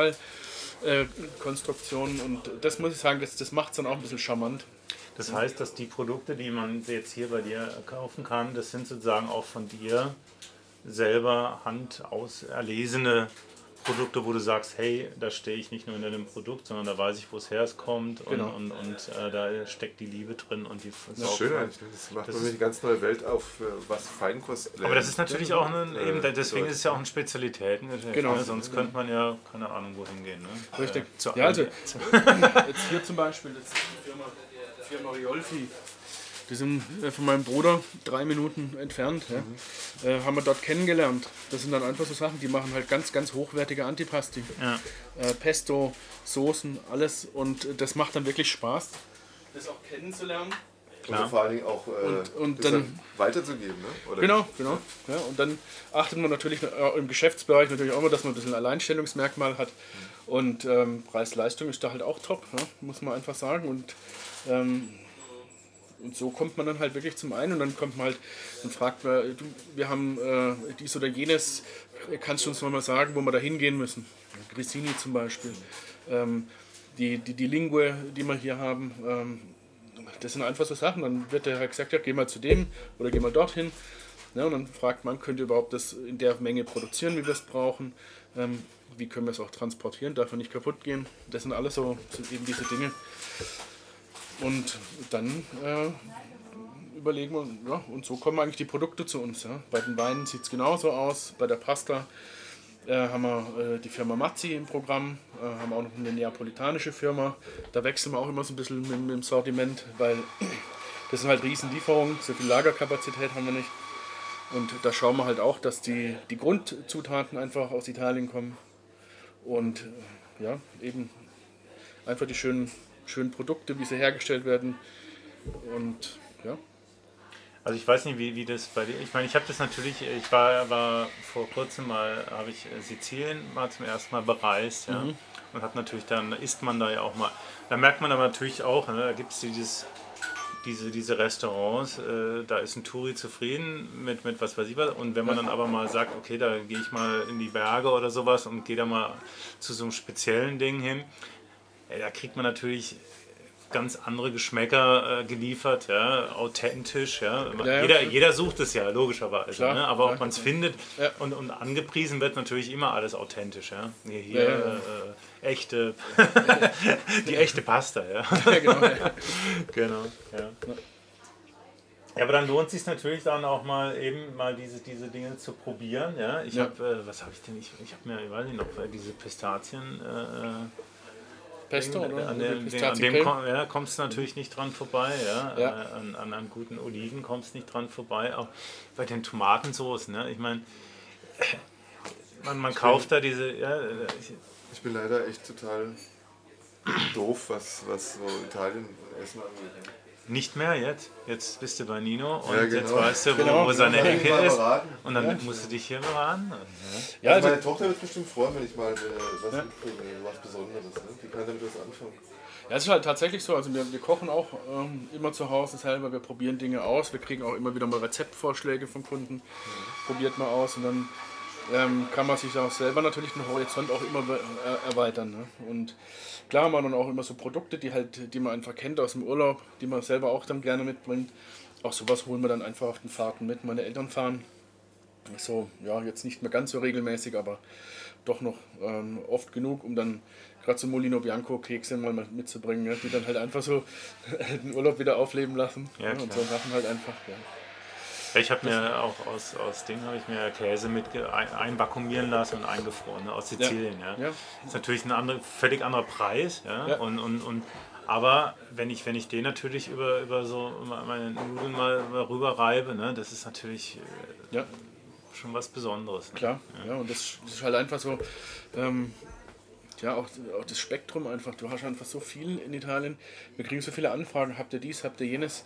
Spezialkonstruktionen. Äh, und das muss ich sagen, das, das macht es dann auch ein bisschen charmant. Das heißt, dass die Produkte, die man jetzt hier bei dir kaufen kann, das sind sozusagen auch von dir selber handauserlesene Produkte, wo du sagst, hey, da stehe ich nicht nur hinter dem Produkt, sondern da weiß ich, wo es her kommt und, genau. und, und äh, da steckt die Liebe drin und die das ist schön eigentlich. Das macht das eine ganz neue Welt auf, was Feinkost lernt. Aber das ist natürlich auch ein, eben, deswegen ist es ja auch ein Spezialitätengeschäft. Genau. Ne? Sonst könnte man ja, keine Ahnung, wohin gehen. Ne? Richtig. Äh, ja, also, jetzt hier zum Beispiel, das ist die Firma, die Firma Riolfi. Die sind von meinem Bruder drei Minuten entfernt. Ja. Mhm. Äh, haben wir dort kennengelernt. Das sind dann einfach so Sachen, die machen halt ganz, ganz hochwertige Antipasti. Ja. Äh, Pesto, Soßen, alles. Und das macht dann wirklich Spaß, das auch kennenzulernen. Klar. Und vor allen Dingen auch äh, und, und dann, dann weiterzugeben. Ne? Oder genau, nicht? genau. Ja, und dann achtet man natürlich im Geschäftsbereich natürlich auch immer, dass man ein bisschen ein Alleinstellungsmerkmal hat. Mhm. Und ähm, Preis-Leistung ist da halt auch top, ja, muss man einfach sagen. Und ähm, Und so kommt man dann halt wirklich zum einen und dann kommt man halt und fragt, du, wir haben äh, dies oder jenes, kannst du uns noch mal sagen, wo wir da hingehen müssen? Grissini zum Beispiel. Ähm, die, die, die Lingue, die wir hier haben, ähm, das sind einfach so Sachen. Dann wird der halt gesagt, ja, geh mal zu dem oder geh mal dorthin. Ja, und dann fragt man, könnt ihr überhaupt das in der Menge produzieren, wie wir es brauchen? Ähm, wie können wir es auch transportieren, darf er nicht kaputt gehen? Das sind alles so sind eben diese Dinge. Und dann äh, überlegen wir, ja, und so kommen eigentlich die Produkte zu uns. Ja. Bei den Weinen sieht es genauso aus. Bei der Pasta äh, haben wir äh, die Firma Mazzi im Programm, äh, haben auch noch eine neapolitanische Firma. Da wechseln wir auch immer so ein bisschen mit, mit dem Sortiment, weil das sind halt Riesenlieferungen, so viel Lagerkapazität haben wir nicht. Und da schauen wir halt auch, dass die, die Grundzutaten einfach aus Italien kommen. Und äh, ja, eben einfach die schönen schönen Produkte, wie sie hergestellt werden und ja. Also ich weiß nicht, wie, wie das bei dir, ich meine, ich habe das natürlich, ich war, war vor kurzem mal, habe ich Sizilien mal zum ersten Mal bereist, ja, mhm. und hat natürlich dann, isst man da ja auch mal, da merkt man aber natürlich auch, ne, da gibt es dieses, diese, diese Restaurants, äh, da ist ein Touri zufrieden mit, mit was weiß ich was, und wenn man dann aber mal sagt, okay, da gehe ich mal in die Berge oder sowas und gehe da mal zu so einem speziellen Ding hin, da kriegt man natürlich ganz andere Geschmäcker äh, geliefert, ja, authentisch. Ja. Ja, jeder, ja. jeder sucht es ja, logischerweise. Klar, ne? Aber klar. ob man es findet Ja. und, und angepriesen wird natürlich immer alles authentisch. Ja. Hier, hier Ja, ja, ja. Äh, echte, die echte Pasta. Ja, Ja, genau. Ja. genau. Ja. Ja, aber dann lohnt es sich natürlich dann auch mal eben mal diese, diese Dinge zu probieren. Ja. Ich Ja. habe, äh, was habe ich denn? Ich, ich habe mir, ich weiß nicht noch, diese Pistazien. Äh, Pesto, oder? An, der, Oder den, an Pistaziencreme? dem komm, ja, kommst du natürlich nicht dran vorbei. Ja? Ja. Äh, An, an einem guten Oliven kommst du nicht dran vorbei. Auch bei den Tomatensoßen. Ne? Ich meine, man, man kauft da diese. Ja, ich, Ich bin leider echt total doof, was, was so Italien Essen angeht. nicht mehr jetzt. Jetzt bist du bei Nino und Ja, genau. jetzt weißt du, wo, Genau. wo seine Kann ich Ecke mal ist. beraten? Und dann Ja. musst du dich hier beraten. Ja. Ja, Also also, meine Tochter wird bestimmt freuen, wenn ich mal äh, was Ja. mitbringe, was Besonderes. Ne? Die kann damit was anfangen. ja, es ist halt tatsächlich so, also wir, wir kochen auch ähm, immer zu Hause selber, wir probieren Dinge aus, wir kriegen auch immer wieder mal Rezeptvorschläge von Kunden, mhm. probiert mal aus und dann ähm, kann man sich auch selber natürlich den Horizont auch immer äh, erweitern. Ne? Und klar haben wir dann auch immer so Produkte, die halt, die man einfach kennt aus dem Urlaub, die man selber auch dann gerne mitbringt. Auch sowas holen wir dann einfach auf den Fahrten mit. Meine Eltern fahren so, ja, jetzt nicht mehr ganz so regelmäßig, aber doch noch ähm, oft genug, um dann gerade so Molino Bianco Kekse mal mitzubringen, ja, die dann halt einfach so den Urlaub wieder aufleben lassen. Ja, ja, und klar. so Sachen halt einfach. Ja. Ich habe mir auch aus, aus Ding habe ich mir Käse mit ein, einvakuumieren lassen und eingefroren, ne, aus Sizilien. Ja. Ja. Ist natürlich ein andere, völlig anderer Preis. Ja. Ja. Und, und, und, aber wenn ich, wenn ich den natürlich über, über so meine Nudeln mal, mal rüber reibe, ne, das ist natürlich äh, Ja. schon was Besonderes. Ne? Klar, ja, und das, das ist halt einfach so, ähm, ja, auch, auch das Spektrum einfach, du hast einfach so viel in Italien, wir kriegen so viele Anfragen, habt ihr dies, habt ihr jenes,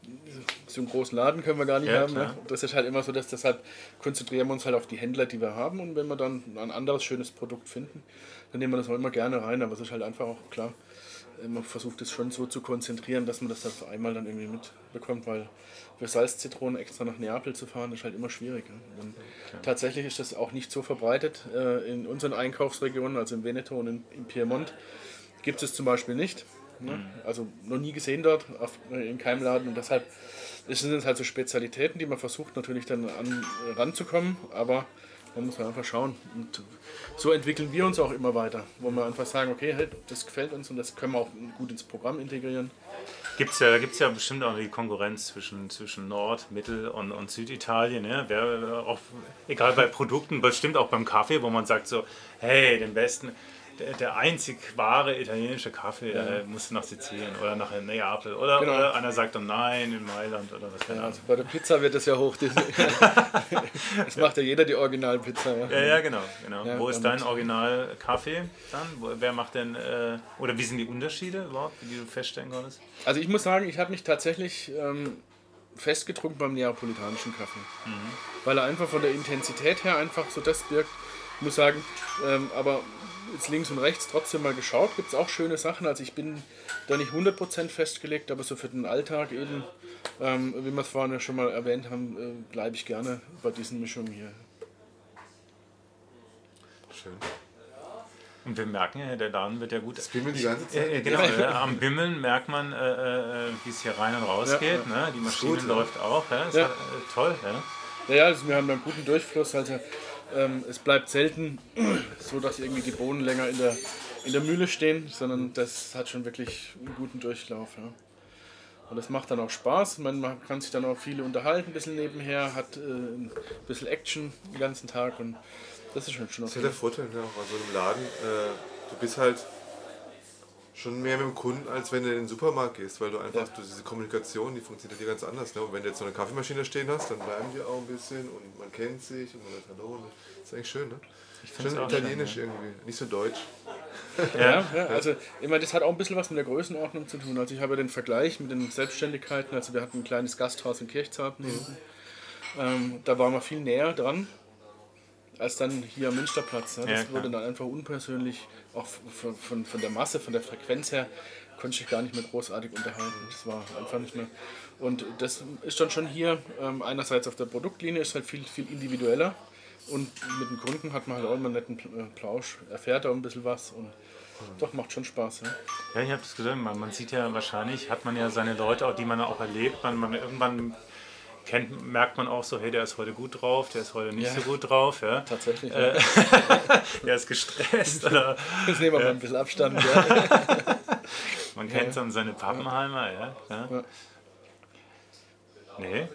so einen großen Laden können wir gar nicht Ja, haben, klar. ne? Das ist halt immer so, dass deshalb konzentrieren wir uns halt auf die Händler, die wir haben und wenn wir dann ein anderes schönes Produkt finden, dann nehmen wir das auch immer gerne rein, aber es ist halt einfach auch klar, man versucht es schon so zu konzentrieren, dass man das auf einmal dann irgendwie mitbekommt, weil für Salzzitronen extra nach Neapel zu fahren, ist halt immer schwierig. Ne? Und tatsächlich ist das auch nicht so verbreitet äh, in unseren Einkaufsregionen, also in Veneto und in, in Piemont gibt es zum Beispiel nicht. Ne? Mhm. Also noch nie gesehen dort, auf, in keinem Laden und deshalb sind es halt so Spezialitäten, die man versucht natürlich dann an, äh, ranzukommen, aber man muss halt einfach schauen. Und so entwickeln wir uns auch immer weiter, wo wir einfach sagen, okay, hey, das gefällt uns und das können wir auch gut ins Programm integrieren. Gibt's ja, da gibt es ja bestimmt auch die Konkurrenz zwischen, zwischen Nord-, Mittel- und, und Süditalien. Ne? Wer, auch, egal bei Produkten, bestimmt auch beim Kaffee, wo man sagt so, hey, den besten, der, der einzig wahre italienische Kaffee Ja. äh, muss nach Sizilien oder nach Neapel. Oder, Genau. oder einer sagt dann nein, in Mailand oder was. Ja, also bei der Pizza wird das ja hoch. Das macht ja jeder die Originalpizza. Ja. Ja, ja, genau. genau. Ja, Wo ist und- dein Original-Kaffee dann? Wo, wer macht denn, äh, oder wie sind die Unterschiede überhaupt, die du feststellen konntest? Also ich muss sagen, ich habe mich tatsächlich ähm, festgetrunken beim neapolitanischen Kaffee. Mhm. Weil er einfach von der Intensität her einfach so das birgt. Ich muss sagen, ähm, aber jetzt links und rechts trotzdem mal geschaut, gibt es auch schöne Sachen. Also ich bin da nicht hundert Prozent festgelegt, aber so für den Alltag eben, ähm, wie wir es vorhin ja schon mal erwähnt haben, äh, bleibe ich gerne bei diesen Mischungen hier. Schön. Und wir merken ja, der Laden wird ja gut. Das bimmeln die ganze Zeit. Äh, genau, ja, am Bimmeln merkt man, äh, äh, wie es hier rein und raus Ja, geht. ja. Ne? Die Maschine gut, ja. läuft auch. Ja? Ist Ja. halt, äh, toll. Ja? Naja, also wir haben da einen guten Durchfluss, also ähm, es bleibt selten so, dass irgendwie die Bohnen länger in der, in der Mühle stehen, sondern das hat schon wirklich einen guten Durchlauf. Ja. Und das macht dann auch Spaß, man, man kann sich dann auch viele unterhalten, ein bisschen nebenher, hat äh, ein bisschen Action den ganzen Tag und das ist schon schon Das ist ja der Vorteil, ne? Auch an so einem Laden. Äh, du bist halt schon mehr mit dem Kunden, als wenn du in den Supermarkt gehst, weil du einfach, Ja. du, diese Kommunikation, die funktioniert hier ganz anders. Ne? Und wenn du jetzt so eine Kaffeemaschine stehen hast, dann bleiben die auch ein bisschen und man kennt sich und man sagt Hallo. Und das ist eigentlich schön, ne? Ich find's Schon auch italienisch schön, irgendwie, nicht so deutsch. Ja, ja, also ich meine, das hat auch ein bisschen was mit der Größenordnung zu tun. Also ich habe ja den Vergleich mit den Selbstständigkeiten, also wir hatten ein kleines Gasthaus in Kirchzarten hinten. Ähm, da waren wir viel näher dran als dann hier am Münsterplatz. Ne? Das Ja, klar. wurde dann einfach unpersönlich, auch von, von, von der Masse, von der Frequenz her, konnte ich mich gar nicht mehr großartig unterhalten. Das war einfach nicht mehr. Und das ist dann schon hier, ähm, einerseits auf der Produktlinie ist halt viel, viel individueller und mit dem Kunden hat man halt auch immer einen netten Plausch, erfährt auch ein bisschen was und Doch, macht schon Spaß. Ja, ja ich habe es gesagt, man, man sieht ja wahrscheinlich, hat man ja seine Leute, auch die man auch erlebt, man, man irgendwann kennt, merkt man auch so, hey, der ist heute gut drauf, der ist heute nicht ja. so gut drauf. Ja. Tatsächlich. Äh, ja. Der ist gestresst. Oder, Jetzt nehmen wir ja. mal ein bisschen Abstand. Ja. Man kennt ja. dann seine Pappenheimer. Ja. Ja. Ja. Nee.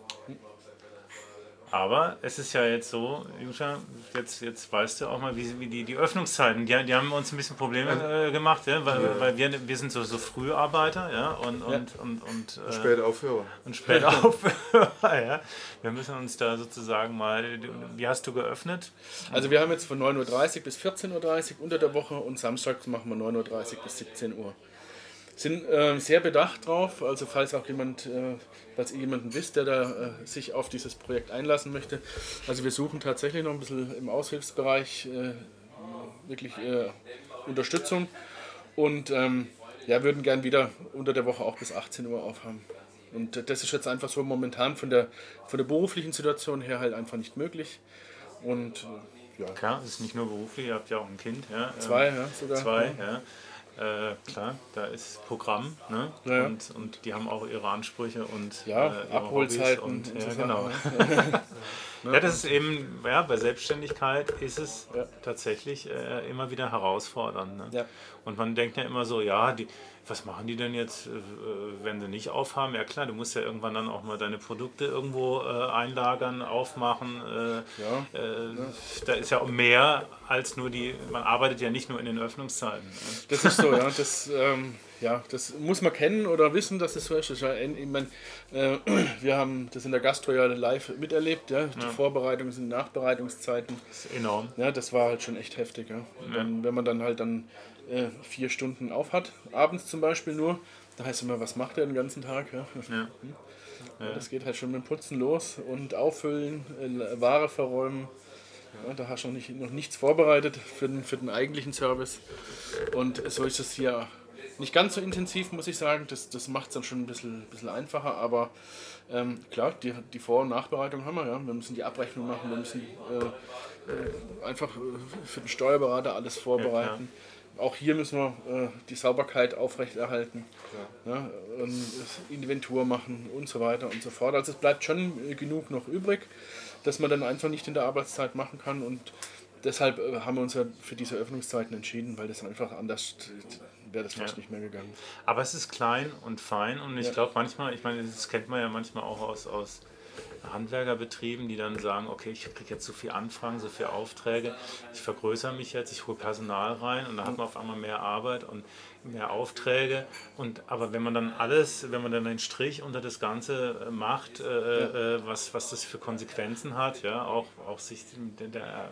Aber es ist ja jetzt so, Juscha, jetzt, jetzt weißt du auch mal, wie, wie die, die Öffnungszeiten, die, die haben uns ein bisschen Probleme äh, gemacht, ja, weil, ja. weil wir, wir sind so, so Früharbeiter ja, und, und, ja. und, und, äh, und spät Aufhörer. Und spät Aufhörer, ja. Wir müssen uns da sozusagen mal, wie hast du geöffnet? Also wir haben jetzt von neun Uhr dreißig bis vierzehn Uhr dreißig unter der Woche und samstags machen wir neun Uhr dreißig bis siebzehn Uhr. Sind äh, sehr bedacht drauf, also falls auch jemand, äh, falls ihr jemanden wisst, der da äh, sich auf dieses Projekt einlassen möchte. Also wir suchen tatsächlich noch ein bisschen im Aushilfsbereich äh, wirklich äh, Unterstützung und ähm, ja, würden gern wieder unter der Woche auch bis achtzehn Uhr aufhaben. Und das ist jetzt einfach so momentan von der, von der beruflichen Situation her halt einfach nicht möglich. Und äh, ja. Klar, es ist nicht nur beruflich, ihr habt ja auch ein Kind. Ja, zwei, ja, sogar. Zwei, ja. ja. Äh, klar, da ist Programm, ne? Ja, ja. Und, und die haben auch ihre Ansprüche und ja, äh, Abholzeiten und, und ja, so genau. Ja. Ja, das ist eben, ja, bei Selbstständigkeit ist es ja. tatsächlich äh, immer wieder herausfordernd. Ne? Ja. Und man denkt ja immer so, ja, die, was machen die denn jetzt, äh, wenn sie nicht aufhaben? Ja klar, du musst ja irgendwann dann auch mal deine Produkte irgendwo äh, einlagern, aufmachen. Äh, ja. Äh, ja. Da ist ja auch mehr als nur die, man arbeitet ja nicht nur in den Öffnungszeiten. Ne? Das ist so, ja. Das, ähm, ja, das muss man kennen oder wissen, dass es so ist. Ich meine, äh, wir haben das in der Gastro ja live miterlebt, ja. Die ja. Vorbereitungs- und Nachbereitungszeiten. Das ist enorm. Ja, das war halt schon echt heftig. Ja. Und dann, ja. wenn man dann halt dann äh, vier Stunden auf hat, abends zum Beispiel nur, da heißt immer, was macht er den ganzen Tag? Ja. Ja. Ja, das geht halt schon mit dem Putzen los und auffüllen, äh, Ware verräumen. Ja, da hast du noch, nicht, noch nichts vorbereitet für den, für den eigentlichen Service. Und so ist es hier nicht ganz so intensiv, muss ich sagen. Das, das macht es dann schon ein bisschen, bisschen einfacher. Aber ähm, klar, die, die Vor- und Nachbereitung haben wir. Ja. Wir müssen die Abrechnung machen, wir müssen äh, äh, einfach für den Steuerberater alles vorbereiten. Ja, ja. Auch hier müssen wir äh, die Sauberkeit aufrechterhalten, ja. Ja, Inventur machen und so weiter und so fort. Also es bleibt schon genug noch übrig, dass man dann einfach nicht in der Arbeitszeit machen kann. Und deshalb äh, haben wir uns ja für diese Öffnungszeiten entschieden, weil das einfach anders wäre das fast ja. nicht mehr gegangen. Aber es ist klein und fein und ich ja. glaube manchmal, ich meine, das kennt man ja manchmal auch aus, aus Handwerkerbetrieben, die dann sagen, okay, ich kriege jetzt so viele Anfragen, so viele Aufträge, ich vergrößere mich jetzt, ich hole Personal rein und dann hat man auf einmal mehr Arbeit und mehr Aufträge. Und, aber wenn man dann alles, wenn man dann einen Strich unter das Ganze macht, äh, ja. äh, was, was das für Konsequenzen hat, ja, auch, auch sich der, der,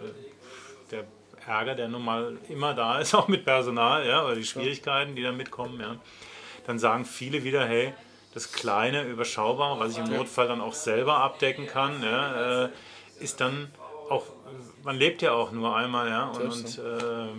der Ärger, der nun mal immer da ist, auch mit Personal, ja, oder die Schwierigkeiten, die da mitkommen, ja, dann sagen viele wieder, hey, das kleine, überschaubare, was ich im Notfall dann auch selber abdecken kann, ja, äh, ist dann auch, man lebt ja auch nur einmal, ja, und, und äh,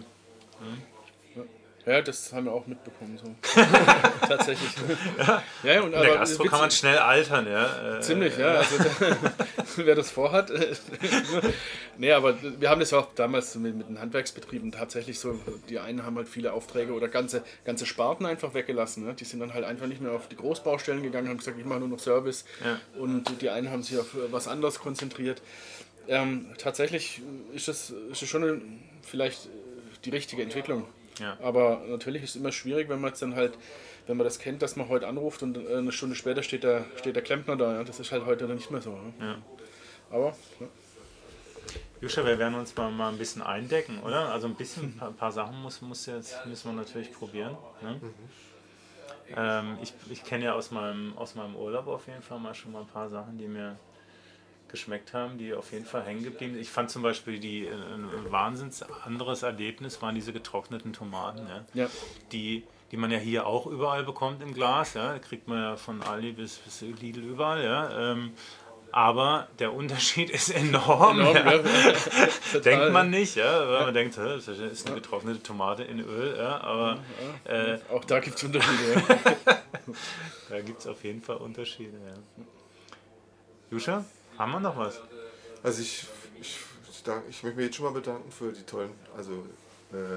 ja, das haben wir auch mitbekommen, so. Tatsächlich. Ja, ja, und in der Gastro kann man schnell altern, ja. Ziemlich, ja. Also, wer das vorhat. Nee, aber wir haben das auch damals mit, mit den Handwerksbetrieben tatsächlich so, die einen haben halt viele Aufträge oder ganze, ganze Sparten einfach weggelassen. Ne? Die sind dann halt einfach nicht mehr auf die Großbaustellen gegangen, haben gesagt, ich mache nur noch Service. Ja. Und die einen haben sich auf was anderes konzentriert. Ähm, tatsächlich ist es, ist es schon eine, vielleicht die richtige Entwicklung. Ja. Aber natürlich ist es immer schwierig, wenn man jetzt dann halt, wenn man das kennt, dass man heute anruft und eine Stunde später steht der, steht der Klempner da. Ja? Das ist halt heute nicht mehr so. Ne? Ja. Aber, ja. Juscha, wir werden uns mal, mal ein bisschen eindecken, oder? Also ein bisschen, ein paar, ein paar Sachen muss, muss jetzt, müssen wir natürlich probieren. Ne? Mhm. Ähm, ich ich kenne ja aus meinem, aus meinem Urlaub auf jeden Fall mal schon mal ein paar Sachen, die mir geschmeckt haben, die auf jeden Fall hängen geblieben sind. Ich fand zum Beispiel die, äh, ein wahnsinns anderes Erlebnis waren diese getrockneten Tomaten, ja? Ja. Die, die man ja hier auch überall bekommt im Glas, ja? Da kriegt man ja von Aldi bis, bis Lidl überall, ja? Ähm, aber der Unterschied ist enorm. enorm ja. Ja. Denkt man nicht, ja? Weil ja. man denkt, das ist eine getrocknete Tomate in Öl, ja? Aber ja, ja. Äh, auch da gibt es Unterschiede. Ja. Da gibt es auf jeden Fall Unterschiede. Ja. Juscha? Haben wir noch was? Also ich, ich, ich, danke, ich möchte mich jetzt schon mal bedanken für die tollen, also äh,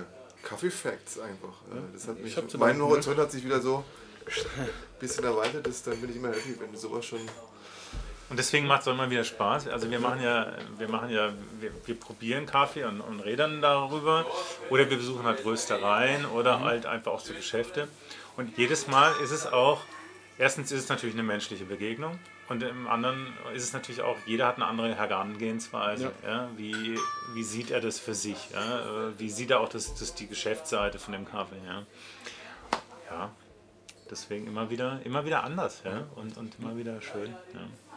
Kaffee-Facts einfach. Ja, das hat mich, mein Horizont hat sich wieder so ein bisschen erweitert, das, dann bin ich immer happy, wenn du sowas schon... Und deswegen macht es auch immer wieder Spaß. Also wir machen ja, wir machen ja, wir, wir probieren Kaffee und, und reden darüber. Oder wir besuchen halt Röstereien oder halt einfach auch so Geschäfte. Und jedes Mal ist es auch, erstens ist es natürlich eine menschliche Begegnung. Und im anderen ist es natürlich auch, jeder hat eine andere Herangehensweise. Ja. Ja, wie, wie sieht er das für sich? Ja? Wie sieht er auch das, das, die Geschäftsseite von dem Kaffee? Ja, ja. Deswegen immer wieder, immer wieder anders, ja? und, und immer wieder schön. Ja.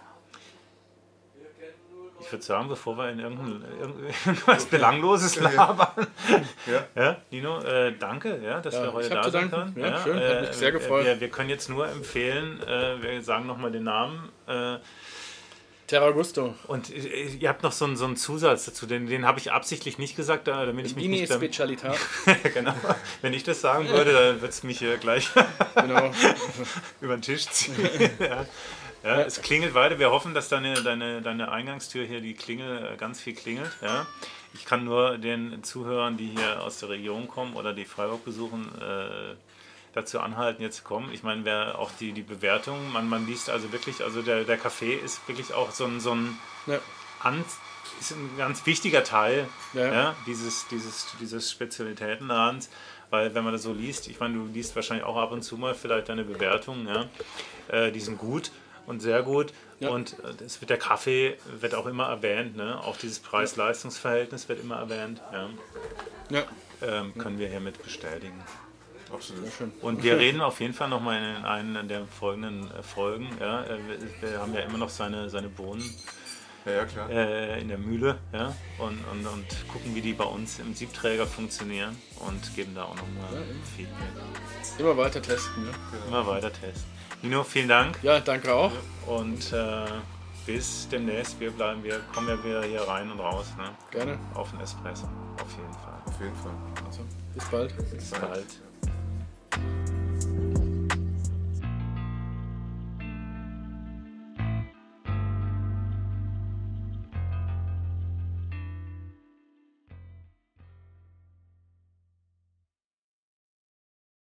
Ich würde sagen, bevor wir in irgendwas Belangloses labern. Ja. Ja, Nino, äh, danke, ja, dass ja, wir heute da sein können. Ja, ja, schön, hat mich sehr gefreut. Wir, wir können jetzt nur empfehlen, äh, wir sagen nochmal den Namen. Äh, Terra Gusto. Und ihr habt noch so einen, so einen Zusatz dazu, den, den habe ich absichtlich nicht gesagt, damit ich mich Dini nicht... Specialità. Genau, wenn ich das sagen würde, dann würde es mich äh, gleich genau. über den Tisch ziehen. Ja. Ja, es klingelt weiter. Wir hoffen, dass deine, deine, deine Eingangstür hier, die Klingel, ganz viel klingelt. Ja. Ich kann nur den Zuhörern, die hier aus der Region kommen oder die Freiburg besuchen, äh, dazu anhalten, jetzt zu kommen. Ich meine, wer auch die, die Bewertung, man, man liest also wirklich, also der, der Café ist wirklich auch so ein, so ein, ja. an, ist ein ganz wichtiger Teil ja. Ja, dieses, dieses, dieses Spezialitätenladens. Weil wenn man das so liest, ich meine, du liest wahrscheinlich auch ab und zu mal vielleicht deine Bewertungen, ja, äh, die sind gut. Und sehr gut. Ja. Und es wird, der Kaffee wird auch immer erwähnt. Ne? Auch dieses Preis-Leistungs-Verhältnis wird immer erwähnt. Ja. Ja. Ähm, können wir hiermit bestätigen. Absolut. Und wir reden auf jeden Fall nochmal in einer der folgenden Folgen. Ja? Wir, wir haben ja immer noch seine, seine Bohnen ja, ja, klar. Äh, in der Mühle. Ja? Und, und, und gucken, wie die bei uns im Siebträger funktionieren. Und geben da auch nochmal ja, Feedback. Immer weiter testen. Ja? Genau. Immer weiter testen. Nino, vielen Dank. Ja, danke auch. Und äh, bis demnächst. Wir bleiben, wir kommen ja wieder hier rein und raus. Ne? Gerne. Auf den Espresso. Auf jeden Fall. Auf jeden Fall. Also, bis bald. Bis bald.